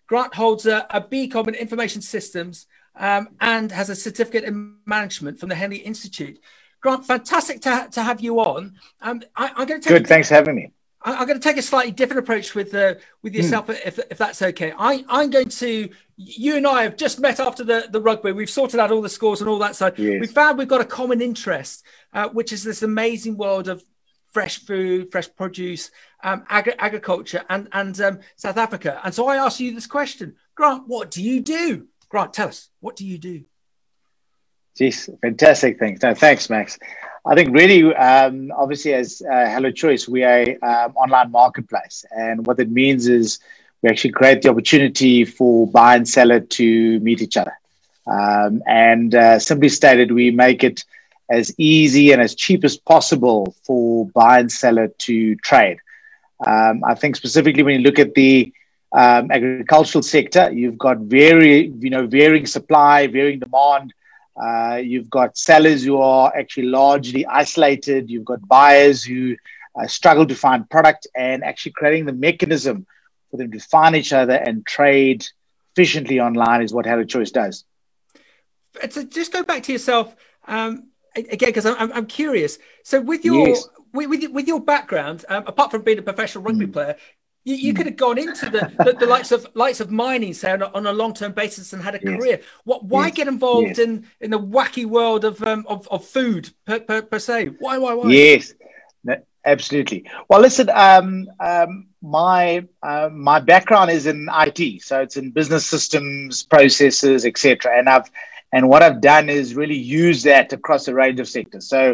Grant holds a BCom in Information Systems and has a certificate in management from the Henley Institute. Grant, fantastic to have you on. I'm going to take Good, thanks for having me. I'm going to take a slightly different approach with yourself, if that's okay. I'm going to. You and I have just met after the rugby. We've sorted out all the scores and all that side. Yes. We found we've got a common interest, which is this amazing world of fresh food, fresh produce, agriculture, and South Africa. And so I asked you this question, Grant. What do you do? Grant, tell us, what do you do? Jeez, fantastic thing. No, thanks, Max. I think really, obviously, as Hello Choice, we are an online marketplace. And what it means is we actually create the opportunity for buyer and seller to meet each other. Simply stated, we make it as easy and as cheap as possible for buyer and seller to trade. I think specifically when you look at the agricultural sector, you've got varying supply, varying demand. You've got sellers who are actually largely isolated. You've got buyers who struggle to find product, and actually creating the mechanism for them to find each other and trade efficiently online is what Hello Choice does. So just go back to yourself again, because I'm curious. So with your with your background, apart from being a professional rugby player, you could have gone into the likes of mining, say, on a long-term basis and had a career. Why get involved in the wacky world of food per se? Why? Yes, absolutely. Well, listen, my background is in IT, so it's in business systems, processes, etc. And what I've done is really use that across a range of sectors. So.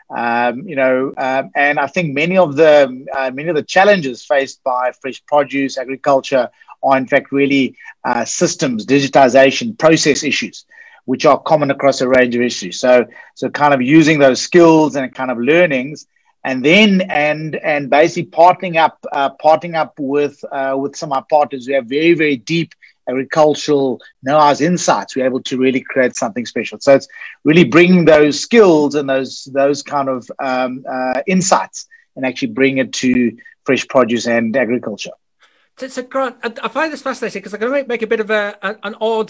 And I think many of the challenges faced by fresh produce agriculture are in fact really systems, digitization, process issues, which are common across a range of issues. So kind of using those skills and kind of learnings, and then and basically partnering up with some of our partners who have very, very deep agricultural know-how insights, we're able to really create something special. So it's really bringing those skills and those kind of insights and actually bring it to fresh produce and agriculture. So Grant, I find this fascinating because I'm going to make a bit of an odd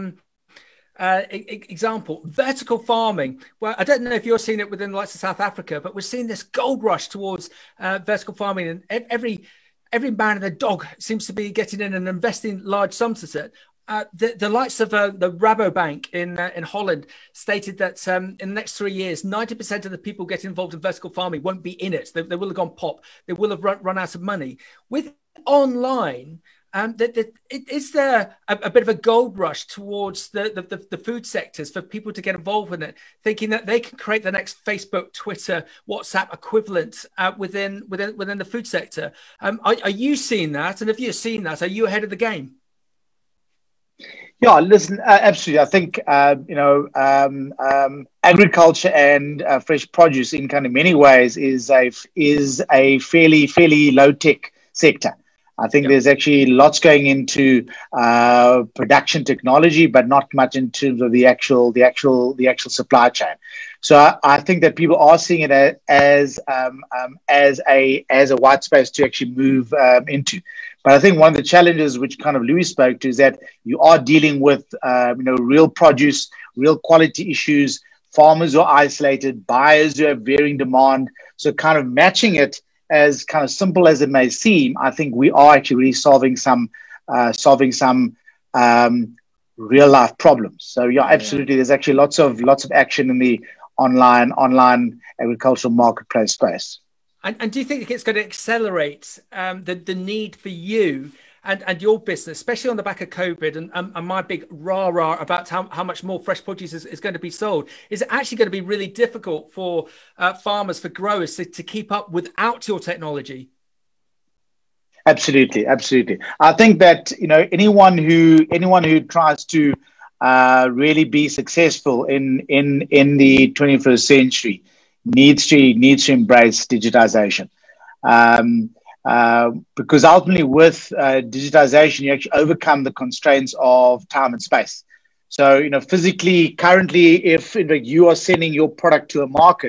example. Vertical farming. Well, I don't know if you're seeing it within the likes of South Africa, but we're seeing this gold rush towards vertical farming, and every man and their dog seems to be getting in and investing large sums at it. The likes of the Rabobank in Holland stated that in the next 3 years, 90% of the people getting involved in vertical farming won't be in it. They will have gone pop. They will have run out of money. With online, is there a bit of a gold rush towards the food sectors for people to get involved in it, thinking that they can create the next Facebook, Twitter, WhatsApp equivalent within the food sector? Are you seeing that? And if you're seeing that, are you ahead of the game? Yeah, listen, absolutely. I think agriculture and fresh produce, in kind of many ways, is a fairly low tech sector. I think there's actually lots going into production technology, but not much in terms of the actual supply chain. So I think that people are seeing it as a white space to actually move into. But I think one of the challenges, which kind of Louis spoke to, is that you are dealing with real produce, real quality issues, farmers who are isolated, buyers who have varying demand. So kind of matching it, as kind of simple as it may seem, I think we are actually really solving some real life problems. So yeah, absolutely. There's actually lots of action in the online agricultural marketplace space. And do you think it's going to accelerate the need for you and your business, especially on the back of COVID and my big rah-rah about how much more fresh produce is going to be sold? Is it actually going to be really difficult for farmers, for growers to keep up without your technology? Absolutely. I think that anyone who tries to really be successful in the 21st century needs to embrace digitization. Because ultimately with digitization, you actually overcome the constraints of time and space. So, physically, currently, if you are sending your product to a market,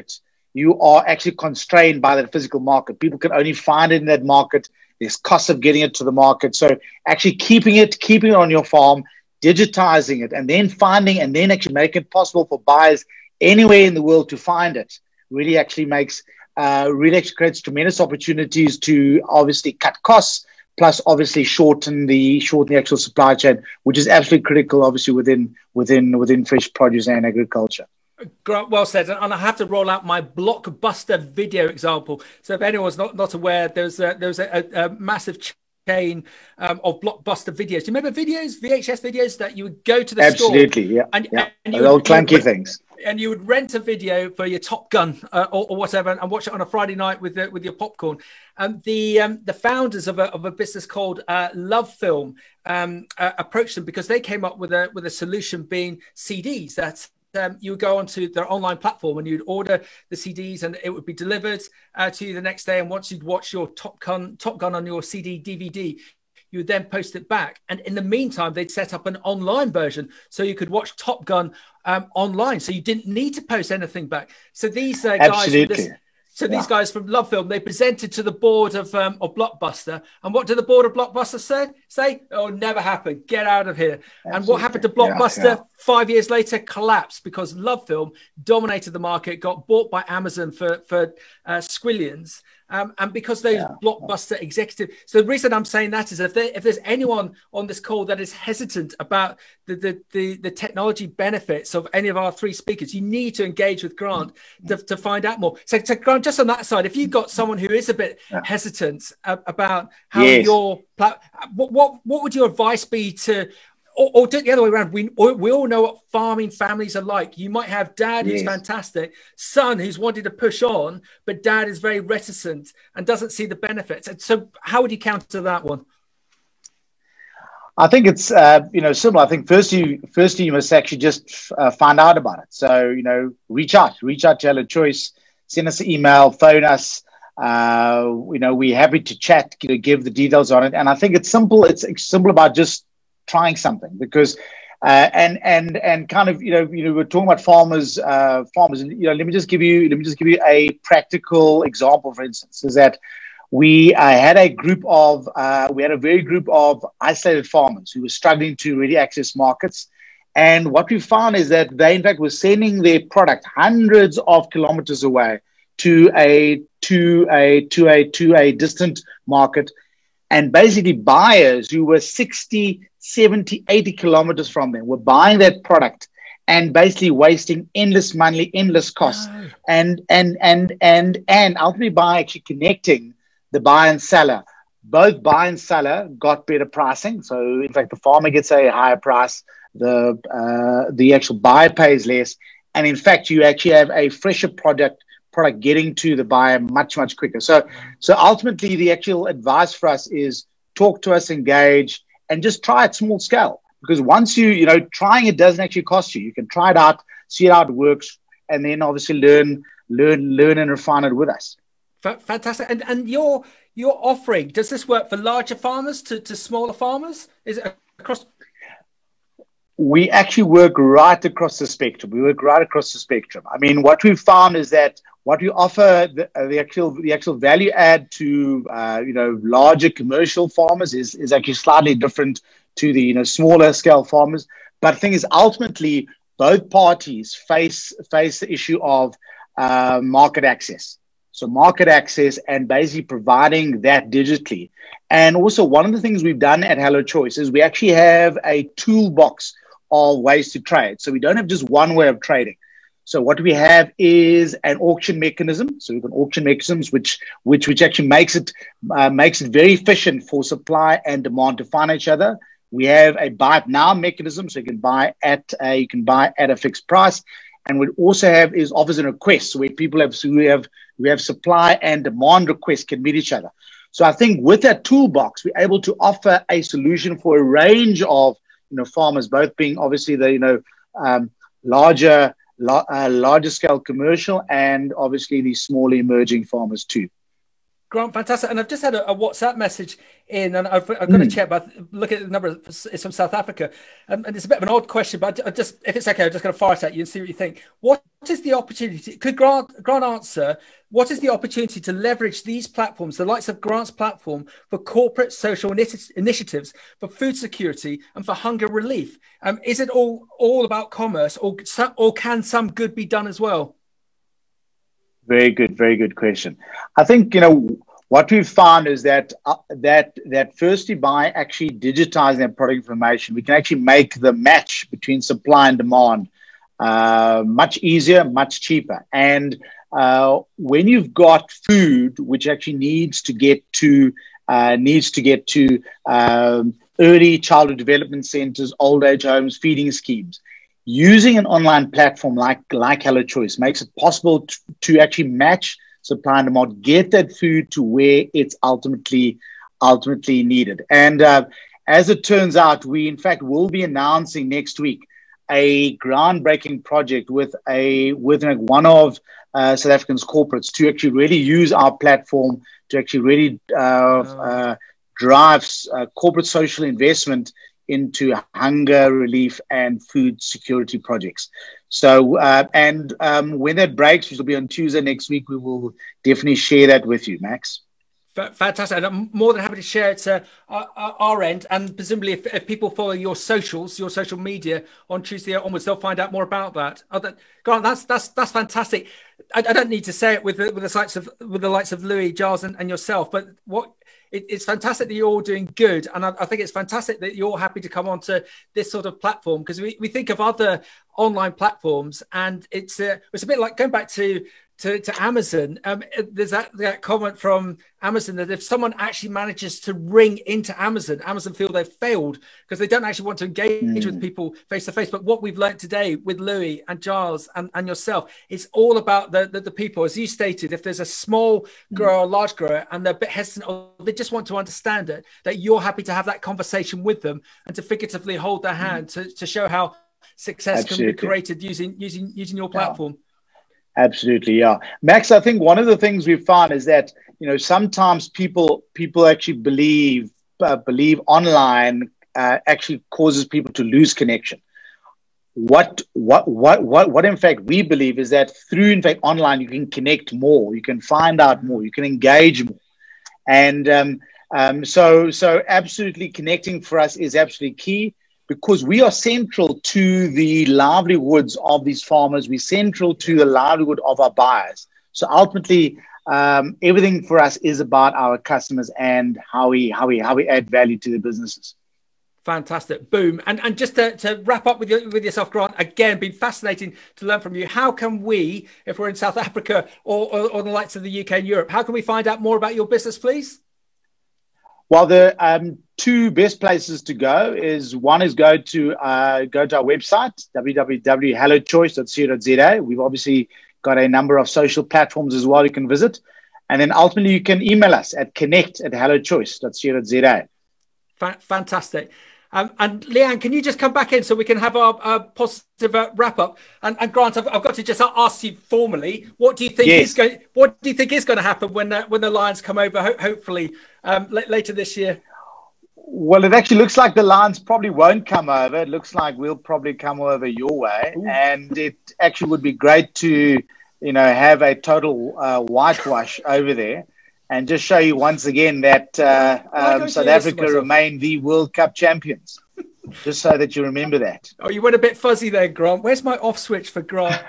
you are actually constrained by that physical market. People can only find it in that market. There's costs of getting it to the market. So actually keeping it on your farm, digitizing it, and then finding, and then actually making it possible for buyers anywhere in the world to find it really actually creates tremendous opportunities to obviously cut costs, plus obviously shorten the actual supply chain, which is absolutely critical, obviously within fresh produce and agriculture. Well said. And I have to roll out my Blockbuster video example. So if anyone's not aware, there's a massive chain of Blockbuster videos. Do you remember VHS videos that you would go to the store? Absolutely, yeah. And you old clunky things. And you would rent a video for your Top Gun or whatever, and watch it on a Friday night with your popcorn. The founders of a business called Love Film approached them because they came up with a solution being CDs. You would go onto their online platform and you'd order the CDs and it would be delivered to you the next day. And once you'd watch your Top Gun on your CD DVD, you would then post it back. And in the meantime, they'd set up an online version so you could watch Top Gun online. So you didn't need to post anything back. So these these guys from Love Film, they presented to the board of Blockbuster. And what did the board of Blockbuster say? Oh, never happened. Get out of here. Absolutely. And what happened to Blockbuster 5 years later? Collapsed because Love Film dominated the market, got bought by Amazon for squillions. And because those Blockbuster executives. So the reason I'm saying that is if there's anyone on this call that is hesitant about the technology benefits of any of our three speakers, you need to engage with Grant to find out more. So Grant, just on that side, if you've got someone who is a bit hesitant about how what would your advice be to, or do it the other way around? We all know what farming families are like. You might have dad who's fantastic, son who's wanted to push on, but dad is very reticent and doesn't see the benefits. And so how would you counter that one? I think it's similar. I think firstly you must actually just find out about it. So reach out to Hello Choice, send us an email, phone us. We're happy to chat. Give the details on it. And I think it's simple. It's simple about just trying something, because and kind of we're talking about farmers. And, let me just give you a practical example. For instance, is that we had a very group of isolated farmers who were struggling to really access markets. And what we found is that they, in fact, were sending their product hundreds of kilometers away to a distant market. And basically buyers who were 60, 70, 80 kilometers from them were buying that product and basically wasting endless money, endless costs. And ultimately by actually connecting the buyer and seller, both buyer and seller got better pricing. So in fact, the farmer gets a higher price, the actual buyer pays less. And in fact, you actually have a fresher product getting to the buyer much, much quicker. So ultimately, the actual advice for us is talk to us, engage, and just try at small scale. Because once trying it doesn't actually cost you. You can try it out, see how it works, and then obviously learn and refine it with us. Fantastic. And your offering, does this work for larger farmers to smaller farmers? Is it across? We actually work right across the spectrum. I mean, what we've found is that what we offer, the actual value add to larger commercial farmers is actually slightly different to the smaller scale farmers. But the thing is, ultimately, both parties face the issue of market access. So market access and basically providing that digitally. And also, one of the things we've done at Hello Choice is we actually have a toolbox of ways to trade. So we don't have just one way of trading. So what we have is an auction mechanism. So we have an auction mechanisms which actually makes it very efficient for supply and demand to find each other. We have a buy it now mechanism, so you can buy at a fixed price. And what we also have is offers and requests, where people we have supply and demand requests can meet each other. So I think with that toolbox, we're able to offer a solution for a range of farmers, both being obviously the larger scale commercial and obviously the small emerging farmers too. Grant, fantastic. And I've just had a WhatsApp message in, and I've got to check, but look at the number. It's from South Africa, and it's a bit of an odd question, but if it's okay, I'm just going to fire it at you and see what you think. What is the opportunity? Could Grant answer? What is the opportunity to leverage these platforms, the likes of Grant's platform, for corporate social initiatives, for food security, and for hunger relief? Is it all about commerce, or can some good be done as well? Very good question. I think, what we've found is that firstly, by actually digitizing that product information, we can actually make the match between supply and demand much easier, much cheaper. And when you've got food which actually needs to get to early childhood development centers, old age homes, feeding schemes, using an online platform like Hello Choice makes it possible to actually match supply and demand, get that food to where it's ultimately needed. And as it turns out, we in fact will be announcing next week a groundbreaking project with one of South Africa's corporates to actually really use our platform to actually really drive corporate social investment into hunger relief and food security projects. So, when that breaks, which will be on Tuesday next week, we will definitely share that with you, Max. Fantastic. And I'm more than happy to share it our end. And presumably, if people follow your socials, your social media on Tuesday onwards, they'll find out more about that. Grant, that's fantastic. I don't need to say it with the likes of Louis, Giles, and yourself, but it's fantastic that you're all doing good. And I think it's fantastic that you're happy to come onto this sort of platform, because we think of other online platforms, and it's a bit like going back to Amazon. There's that comment from Amazon that if someone actually manages to ring into Amazon feel they've failed because they don't actually want to engage with people face to face. But what we've learned today with Louis and Giles and yourself, it's all about the people. As you stated, if there's a small grower or large grower and they're a bit hesitant or they just want to understand it, that you're happy to have that conversation with them and to figuratively hold their hand to show how success can be created using your platform. Absolutely, yeah. Max, I think one of the things we've found is that, sometimes people actually believe online actually causes people to lose connection. What in fact we believe is that through, in fact, online, you can connect more, you can find out more, you can engage more. And so absolutely connecting for us is absolutely key, because we are central to the livelihoods of these farmers. We're central to the livelihood of our buyers. So ultimately, everything for us is about our customers and how we add value to the businesses. Fantastic. Boom. And just to wrap up with yourself, Grant, again, been fascinating to learn from you. How can we, if we're in South Africa or the likes of the UK and Europe, how can we find out more about your business, please? Well, the two best places to go is go to our website, www.hellochoice.co.za. We've obviously got a number of social platforms as well you can visit. And then ultimately you can email us at connect@hellochoice.co.za. Fantastic. And Leanne, can you just come back in so we can have our positive wrap up? And Grant, I've got to just ask you formally, what do you think is going to happen when the Lions come over? Hopefully later this year. Well, it actually looks like the Lions probably won't come over. It looks like we'll probably come over your way. Ooh. And it actually would be great to, have a total whitewash over there. And just show you once again that South Africa remain the World Cup champions. Just so that you remember that. Oh, you went a bit fuzzy there, Grant. Where's my off switch for Grant?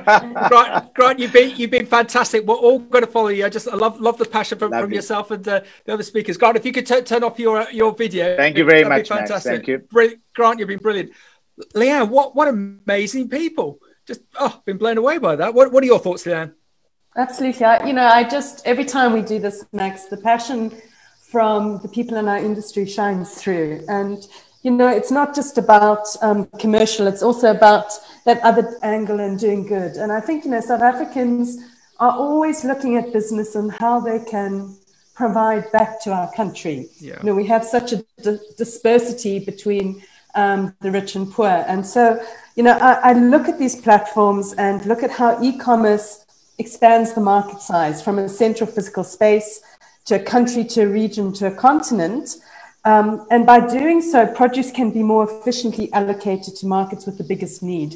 Grant, you've been fantastic. We're all going to follow you. I love the passion from yourself and the other speakers. Grant, if you could turn off your video. Thank you very much, Max. Thank you. Grant, you've been brilliant. Leanne, what amazing people. Just been blown away by that. What are your thoughts, Leanne? Absolutely. I just, every time we do this, Max, the passion from the people in our industry shines through. And, it's not just about commercial, it's also about that other angle and doing good. And I think, South Africans are always looking at business and how they can provide back to our country. Yeah. We have such a dispersity between the rich and poor. And so, I look at these platforms and look at how e-commerce expands the market size from a central physical space to a country, to a region, to a continent. And by doing so, produce can be more efficiently allocated to markets with the biggest need.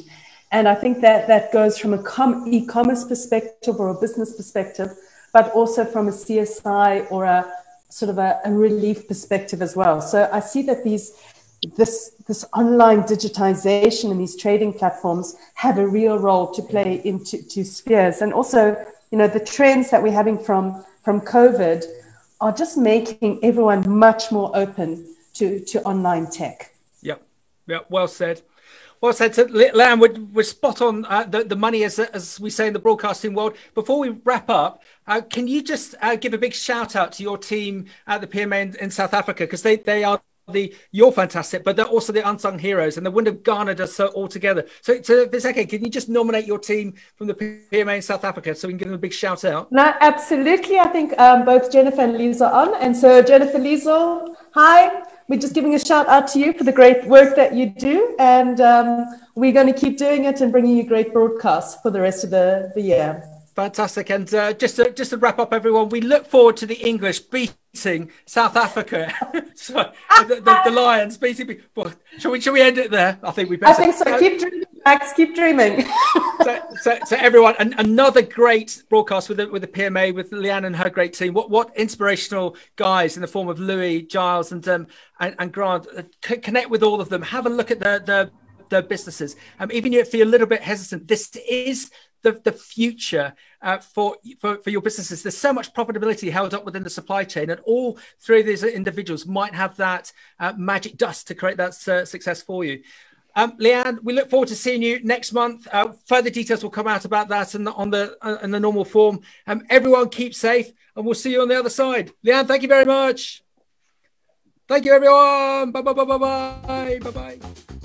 And I think that goes from a e-commerce perspective or a business perspective, but also from a CSI or a sort of a relief perspective as well. So I see that this online digitization and these trading platforms have a real role to play into spheres. And also, the trends that we're having from COVID are just making everyone much more open to online tech. Yeah, well said. Well said. So, Leanne, we're spot on the money, as we say in the broadcasting world. Before we wrap up, can you just give a big shout out to your team at the PMA in South Africa? Because they are you're fantastic, but they're also the unsung heroes, and they wouldn't have garnered us all together. So if it's okay, can you just nominate your team from the PMA in South Africa so we can give them a big shout out? No, absolutely. I think both Jennifer and Liesl are on. And so Jennifer, Liesl, hi. We're just giving a shout out to you for the great work that you do. And we're going to keep doing it and bringing you great broadcasts for the rest of the year. Fantastic. And just to wrap up, everyone, we look forward to the English beating South Africa. So the Lions beating. Well, shall we end it there? I think we better. I think so. Keep dreaming, Max. Keep dreaming. So everyone, another great broadcast with the PMA with Leanne and her great team. What inspirational guys in the form of Louis, Giles, and Grant. Connect with all of them. Have a look at their businesses. Even if you're a little bit hesitant, this is the future for your businesses. There's so much profitability held up within the supply chain, and all three of these individuals might have that magic dust to create that success for you. Leanne, we look forward to seeing you next month. Further details will come out about that in the normal form. Everyone keep safe, and we'll see you on the other side. Leanne, thank you very much. Thank you, everyone. Bye.